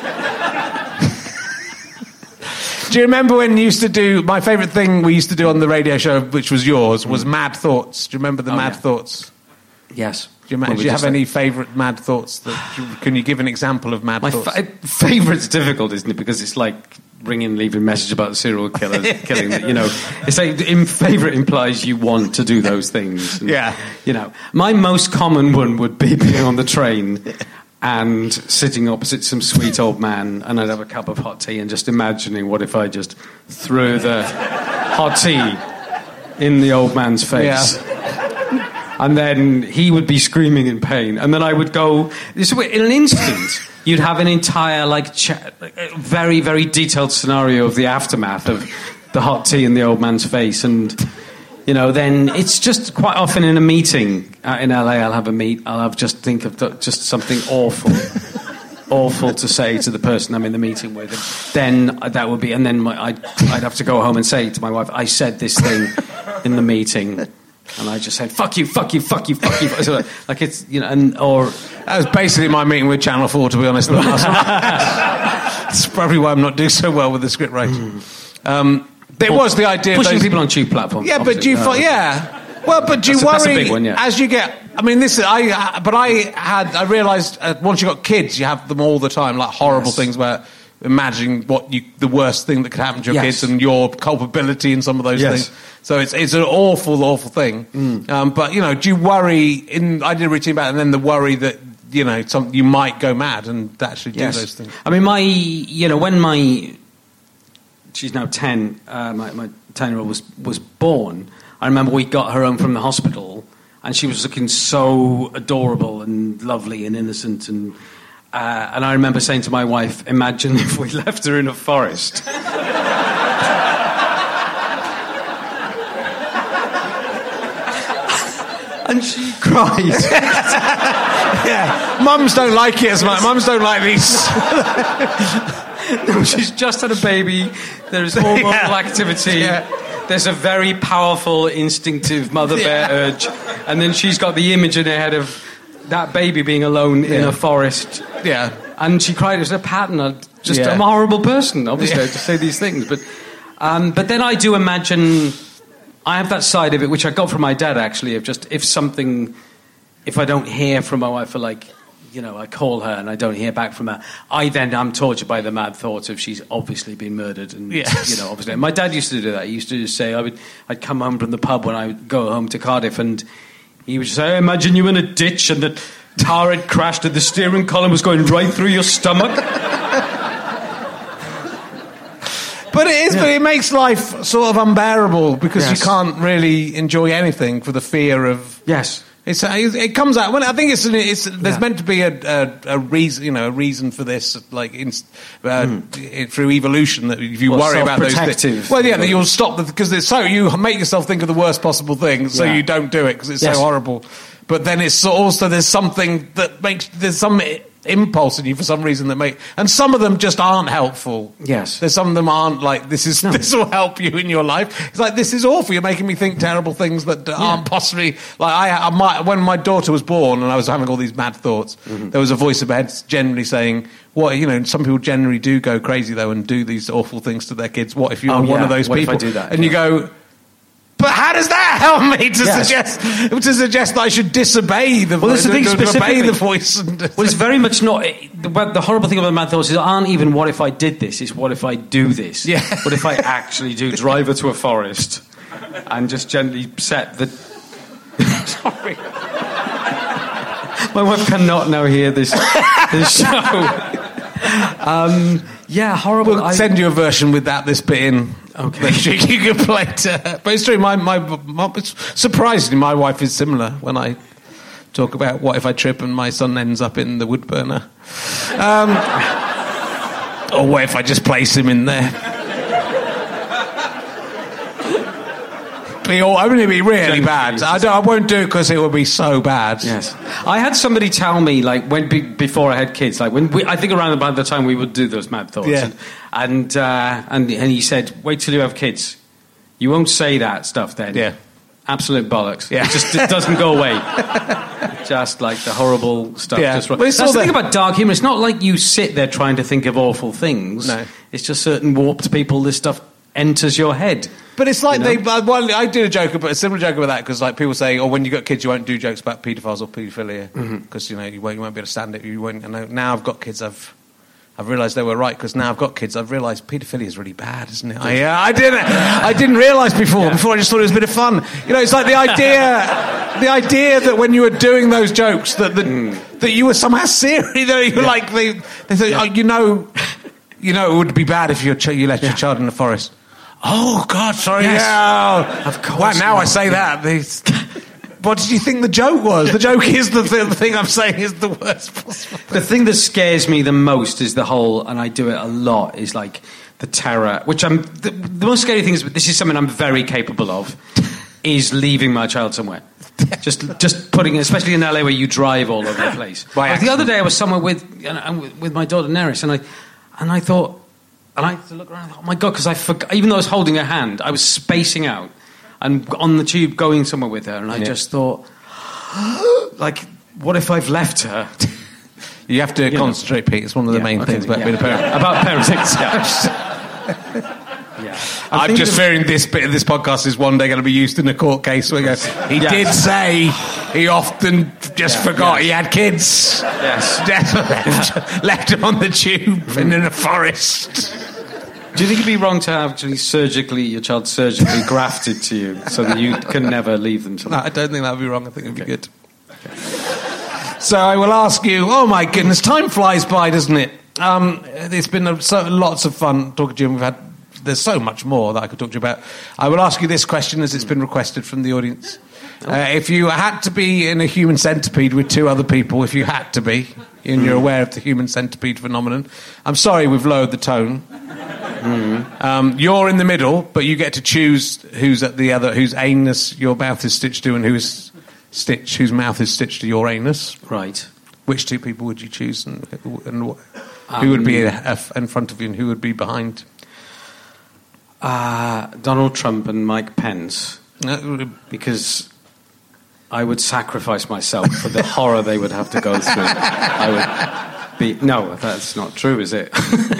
Do you remember when you used to do, my favourite thing we used to do on the radio show, which was yours, was Mad Thoughts. Do you remember the Oh, Mad yeah. Thoughts? Yes. Do you, ma- Well, do we you have just- any favourite Mad Thoughts? That, do you- can you give an example of Mad My Thoughts? fa- favourite's difficult, isn't it? Because it's like ringing, leaving a message about the serial killer killing. You know, it's like in favourite implies you want to do those things. And, Yeah. You know, my most common one would be being on the train and sitting opposite some sweet old man, and I'd have a cup of hot tea and just imagining what if I just threw the hot tea in the old man's face. And then he would be screaming in pain. And then I would go... This way, in an instant, you'd have an entire, like, cha- very, very detailed scenario of the aftermath of the hot tea in the old man's face. And, you know, then it's just quite often in a meeting uh, in L A, I'll have a meet, I'll have just think of th- just something awful. awful to say to the person I'm in the meeting with. Then that would be... And then my, I'd, I'd have to go home and say to my wife, I said this thing in the meeting... And I just said, fuck you, fuck you, fuck you, fuck you. So, like it's, you know, and, or... That was basically my meeting with Channel four, to be honest. That's probably why I'm not doing so well with the script writing. Um, there was the idea of Pushing those- people on cheap platforms. Yeah, but do you... obviously. Fi- yeah. Well, but do you That's a- worry... that's a big one, yeah. As you get... I mean, this is... I, but I had... I realised uh, once you got kids, you have them all the time, like horrible Yes. things about... imagining what you, the worst thing that could happen to your Yes. kids and your culpability in some of those Yes. things. So it's it's an awful, awful thing. Mm. Um, but, you know, do you worry, in I did a routine about it, and then the worry that, you know, some, you might go mad and actually do Yes. those things. I mean, my, you know, when my, she's now ten, uh, my, my ten-year-old was, was born, I remember we got her home from the hospital, and she was looking so adorable and lovely and innocent, and uh, and I remember saying to my wife, imagine if we left her in a forest. And she cried. Yeah, mums don't like it as much. Mums don't like these. No, she's just had a baby. There's hormonal Yeah. activity. Yeah. There's a very powerful, instinctive mother bear Yeah. urge. And then she's got the image in her head of that baby being alone in Yeah. a forest. Yeah. And she cried. It was a pattern. I'm just, Yeah. I'm a horrible person, obviously, Yeah. to say these things. But, um, but then I do imagine... I have that side of it, which I got from my dad, actually, of just if something... If I don't hear from my wife for, like, you know, I call her and I don't hear back from her, I then am tortured by the mad thoughts of she's obviously been murdered. And, Yes. you know, obviously... My dad used to do that. He used to just say, I would, I'd come home from the pub when I would go home to Cardiff, and he would say, imagine you in a ditch and the tar had crashed and the steering column was going right through your stomach. But it is, Yeah. but it makes life sort of unbearable because Yes. you can't really enjoy anything for the fear of. Yes. It's, it comes out. Well, I think it's, it's there's Yeah. meant to be a, a, a reason, you know, a reason for this, like in, uh, it, through evolution. That if you Well, worry about those self-protective. things, well, yeah, that you'll stop because it's so you make yourself think of the worst possible thing, so Yeah. you don't do it because it's Yes. so horrible. But then it's also there's something that makes there's some impulse in you for some reason that make, and some of them just aren't helpful. Yes. There's some of them aren't like this is this will help you in your life. It's like this is awful. You're making me think terrible things that aren't possibly like I, I my, when my daughter was born and I was having all these mad thoughts. Mm-hmm. There was a voice above generally saying, "What you know?" Some people generally do go crazy though and do these awful things to their kids. What if you're Oh, one yeah. of those What if people? I do that? And you go. But how does that help me to Yes. suggest to suggest that I should disobey the Well, that's the to, thing to obey specifically. the voice? And, Well, it's very much not... The, the horrible thing about mad thoughts is aren't even what if I did this, it's what if I do this. Yeah. What if I actually do drive her to a forest and just gently set the... Sorry. My wife cannot now hear this, this show. Um, yeah, horrible. We'll I- send you a version without this bit in. Okay. That you, you can play to. But it's true. My, my, my it's surprisingly, my wife is similar when I talk about what if I trip and my son ends up in the wood burner, um, or what if I just place him in there. Be all, only be really bad. I, don't, I won't do it because it will be so bad. Yes, I had somebody tell me like when be, before I had kids, like when we, I think around about the time we would do those mad thoughts, Yeah. and and, uh, and and he said, "Wait till you have kids, you won't say that stuff then." Yeah. Absolute bollocks. Yeah. It just it doesn't go away. Just like the horrible stuff. Yeah. Just, But it's that's all the thing the- about dark humour. It's not like you sit there trying to think of awful things. No. It's just certain warped people. This stuff enters your head. But it's like You know? they. Uh, well, I did a joke, about a similar joke about that because like people say, "Oh, when you got kids, you won't do jokes about paedophiles or paedophilia because you know you won't, you won't be able to stand it. You won't." And now- now I've got kids. I've I've realised they were right because now I've got kids. I've realised paedophilia is really bad, isn't it? I, uh, I didn't. I didn't realise before. Before I just thought it was a bit of fun. You know, it's like the idea. The idea that when you were doing those jokes that the, that you were somehow serious. That you were like they. They said, oh, you know, you know, it would be bad if your ch- you left your child in the forest. Oh God, sorry. Yes. Yeah. Of course Well, now not. I say that. These- What did you think the joke was? The joke is the, th- the thing I'm saying is the worst possible. The thing that scares me the most is the whole, and I do it a lot, is like the terror, which I'm, the, the most scary thing is, this is something I'm very capable of, is leaving my child somewhere. Just just putting, especially in L A where you drive all over the place. By Like the other accident. day I was somewhere with, and, and with, with my daughter Neris, and I, and I thought, and I had to look around, I thought, oh my God, because I forgot, even though I was holding her hand, I was spacing out and on the tube going somewhere with her, and I Yeah. just thought, like, what if I've left her? You have to know. concentrate, Pete. It's one of the Yeah, main okay, things about yeah. being a parent. About parenting, yeah. Yeah. I'm, I'm just of... fearing this bit of this podcast is one day going to be used in a court case where he goes, he yes. did say he often just yeah, forgot yes. he had kids. Yes. left, left him on the tube and in a forest. Do you think it'd be wrong to have actually surgically, your child surgically grafted to you so that you can never leave them to them? No, I don't think that would be wrong. I think it'd okay. be good. Okay. So I will ask you, oh my goodness, time flies by, doesn't it? Um, it's been a, so, lots of fun talking to you, and we've had, there's so much more that I could talk to you about. I will ask you this question as it's been requested from the audience. Uh, if you had to be in a human centipede with two other people, if you had to be, and you're aware of the human centipede phenomenon, I'm sorry we've lowered the tone. Mm. Um, you're in the middle, but you get to choose who's at the other, whose anus your mouth is stitched to, and whose stitch, whose mouth is stitched to your anus. Right. Which two people would you choose, and, and who um, would be in front of you, and who would be behind? Uh, Donald Trump and Mike Pence, uh, because I would sacrifice myself for the horror they would have to go through. I would be no, that's not true, is it?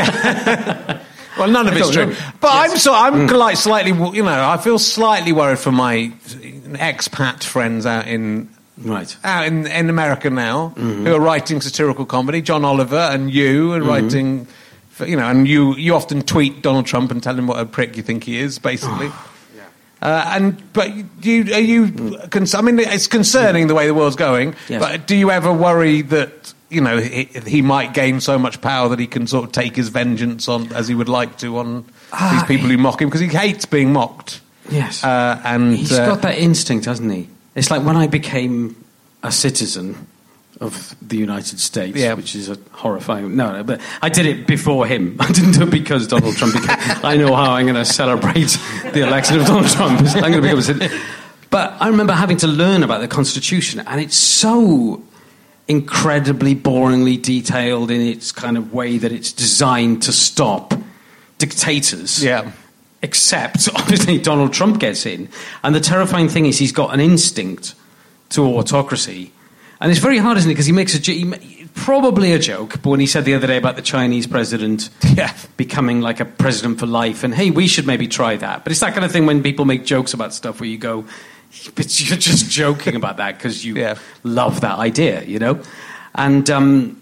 Well, none of it's true. Know. But yes. I'm so I'm mm. like slightly, you know, I feel slightly worried for my expat friends out in right out in, in America now, mm-hmm. who are writing satirical comedy. John Oliver and you, and mm-hmm. writing, for, you know, and you you often tweet Donald Trump and tell him what a prick you think he is, basically. yeah. Uh, and but you are you? Mm. Cons- I mean, it's concerning mm. the way the world's going. Yes. But do you ever worry that? You know, he, he might gain so much power that he can sort of take his vengeance on, as he would like to, on uh, these people who mock him, because he hates being mocked. Yes. Uh, and He's uh, got that instinct, hasn't he? It's like when I became a citizen of the United States, yeah. which is a horrifying... No, no, but I did it before him. I didn't do it because Donald Trump became... I know how I'm going to celebrate the election of Donald Trump. I'm going to become a citizen. But I remember having to learn about the Constitution, and it's so... incredibly boringly detailed in its kind of way that it's designed to stop dictators. Yeah. Except, obviously, Donald Trump gets in. And the terrifying thing is he's got an instinct to autocracy. And it's very hard, isn't it? Because he makes a... He, probably a joke, but when he said the other day about the Chinese president yeah. becoming like a president for life, and, hey, we should maybe try that. But it's that kind of thing when people make jokes about stuff where you go... But you're just joking about that because you yeah. love that idea, you know? And um,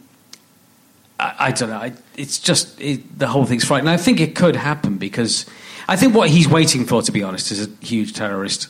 I, I don't know. I, it's just it, the whole thing's frightening. I think it could happen because I think what he's waiting for, to be honest, is a huge terrorist.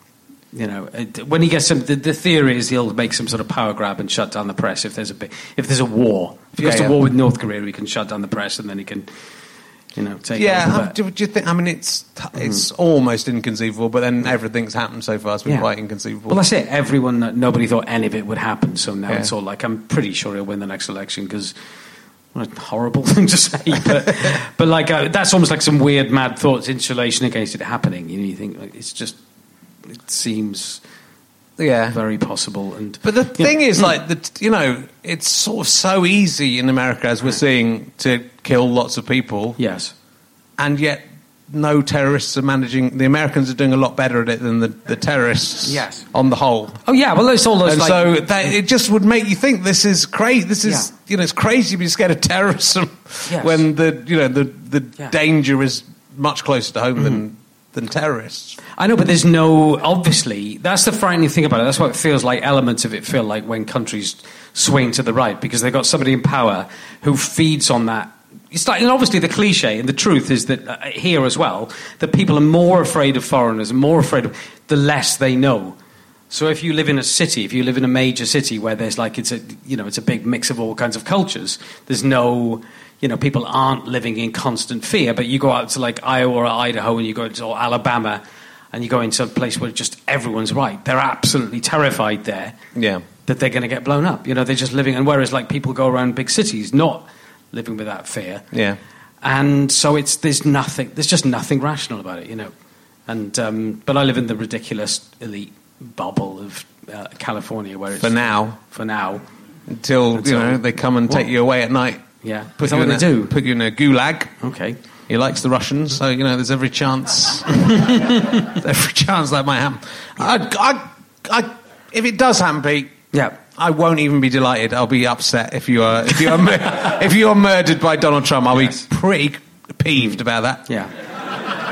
You know, when he gets some, the, the theory is he'll make some sort of power grab and shut down the press if there's a big, if there's a war. If he goes yeah, to yeah. war with North Korea, he can shut down the press and then he can. You know, take yeah, um, do, do you think? I mean, it's it's mm. almost inconceivable, but then everything's happened so far. It's been yeah. quite inconceivable. Well, that's it. Everyone, nobody thought any of it would happen, so now yeah. it's all like, I'm pretty sure he'll win the next election because what a horrible thing to say, but but like uh, that's almost like some weird mad thoughts insulation against it happening. You know, you think like, it's just it seems. Yeah, very possible. And but the thing know, is, like, the, you know, it's sort of so easy in America, as we're seeing, to kill lots of people. Yes, and yet no terrorists are managing. The Americans are doing a lot better at it than the, the terrorists. Yes, on the whole. Oh yeah, well, it's all those. And like, so that, it just would make you think this is crazy. This is yeah. you know, it's crazy to be scared of terrorism yes. when the you know the the yeah. danger is much closer to home mm-hmm. than. than terrorists. I know, but there's no... Obviously, that's the frightening thing about it. That's what it feels like. Elements of it feel like when countries swing to the right, because they've got somebody in power who feeds on that. It's like, and obviously the cliche and the truth is that uh, here as well, that people are more afraid of foreigners and more afraid of the less they know. So if you live in a city, if you live in a major city where there's like, it's a, you know, it's a big mix of all kinds of cultures, there's no... You know, people aren't living in constant fear, but you go out to like Iowa or Idaho and you go to or Alabama and you go into a place where just everyone's right. They're absolutely terrified there yeah. that they're going to get blown up. You know, they're just living... And whereas like people go around big cities not living with that fear. Yeah. And so it's there's nothing... There's just nothing rational about it, you know. And um, But I live in the ridiculous elite bubble of uh, California where it's... For now. For now. Until, Until you know, they come and what? take you away at night. Yeah, put you what they a, do. Put you in a gulag. Okay. He likes the Russians, so you know there's every chance. there's every chance that might happen. I, I, I, if it does happen, Pete. Yeah. I won't even be delighted. I'll be upset if you are if you are mur- if you are murdered by Donald Trump. I'll yes. be pretty peeved about that. Yeah.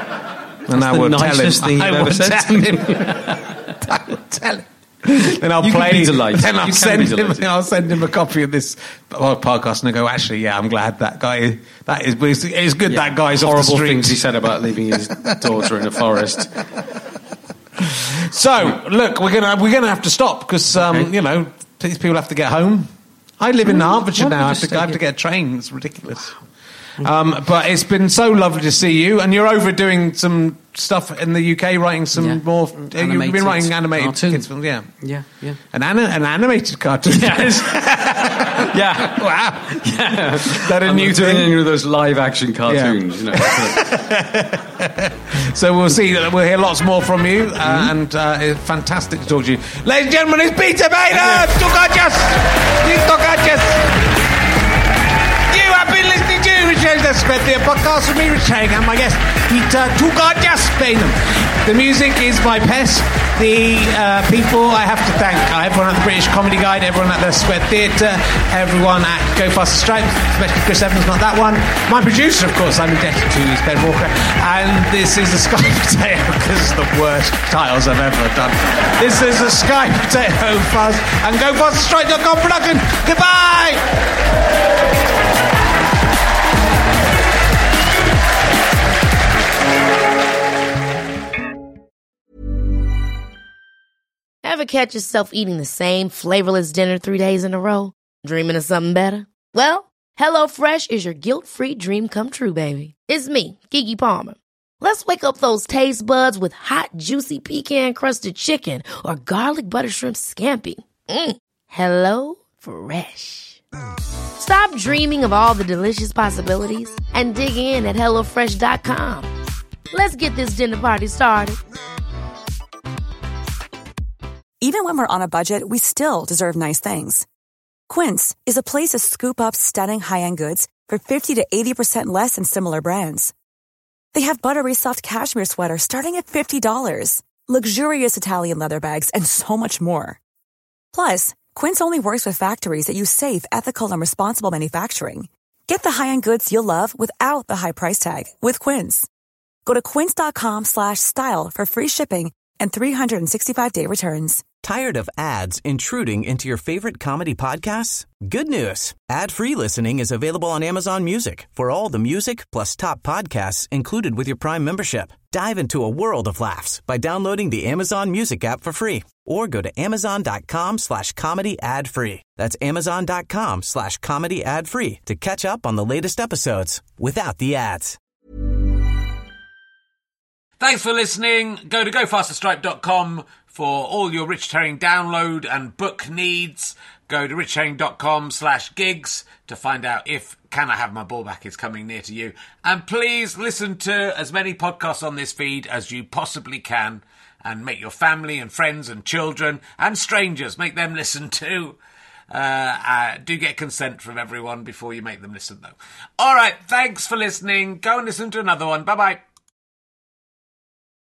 And I the will tell nicest him. thing I you've will ever said tell to him. him. I will tell him. Then I'll You can play. be delighted. Then I'll You can send be him. delighted. I'll send him a copy of this podcast, and I go, actually, yeah, I'm glad that guy. That is, it's good Yeah. that guy's off the Horrible street. things he said about leaving his daughter in a forest. So, look, we're gonna we're gonna have to stop because um, Okay. you know these people have to get home. I live in Hertfordshire why don't now. I we have, just to, I have take to it- get a train. It's ridiculous. Um, but it's been so lovely to see you, and you're over doing some stuff in the U K, writing some Yeah. more. You've been Animated writing animated cartoon. kids films, yeah, Yeah, yeah. an an, an animated cartoon. Yes. Yeah. Wow, Yeah. Is that a I'm new doing thing? one of those live action cartoons, you know. So we'll see. We'll hear lots more from you, uh, and uh, it's fantastic to talk to you, ladies and gentlemen. It's Peter Bader. Tu gorgeous, you tu gorgeous. You have been listening to Richard Desperate, the podcast with me, Rich Herring, and my guest, Peter Tu gorgeous Bainham. The music is by Pest. The uh, people I have to thank are everyone at the British Comedy Guide, everyone at the Square Theatre, everyone at Go Faster Stripe, especially Chris Evans, not that one. My producer, of course, I'm indebted to, is Ben Walker. And this is a Sky Potato, because it's the worst titles I've ever done. This is a Sky Potato Fuzz and Go Faster Stripe dot com production. Goodbye! Ever catch yourself eating the same flavorless dinner three days in a row? Dreaming of something better? Well, HelloFresh is your guilt-free dream come true, baby. It's me, Keke Palmer. Let's wake up those taste buds with hot, juicy pecan-crusted chicken or garlic butter shrimp scampi. Mm. Hello Fresh. Stop dreaming of all the delicious possibilities and dig in at hello fresh dot com. Let's get this dinner party started. Even when we're on a budget, we still deserve nice things. Quince is a place to scoop up stunning high-end goods for fifty to eighty percent less than similar brands. They have buttery soft cashmere sweaters starting at fifty dollars, luxurious Italian leather bags, and so much more. Plus, Quince only works with factories that use safe, ethical, and responsible manufacturing. Get the high-end goods you'll love without the high price tag with Quince. Go to quince dot com slash style for free shipping and three sixty-five day returns. Tired of ads intruding into your favorite comedy podcasts? Good news. Ad-free listening is available on Amazon Music for all the music plus top podcasts included with your Prime membership. Dive into a world of laughs by downloading the Amazon Music app for free or go to amazon.com slash comedy ad free. That's amazon.com slash comedy ad free to catch up on the latest episodes without the ads. Thanks for listening. Go to go faster stripe dot com for all your Richard Herring download and book needs. Go to richard herring dot com slash gigs to find out if Can I Have My Ball Back is coming near to you. And please listen to as many podcasts on this feed as you possibly can and make your family and friends and children and strangers, make them listen too. Uh, uh, do get consent from everyone before you make them listen, though. All right, thanks for listening. Go and listen to another one. Bye-bye.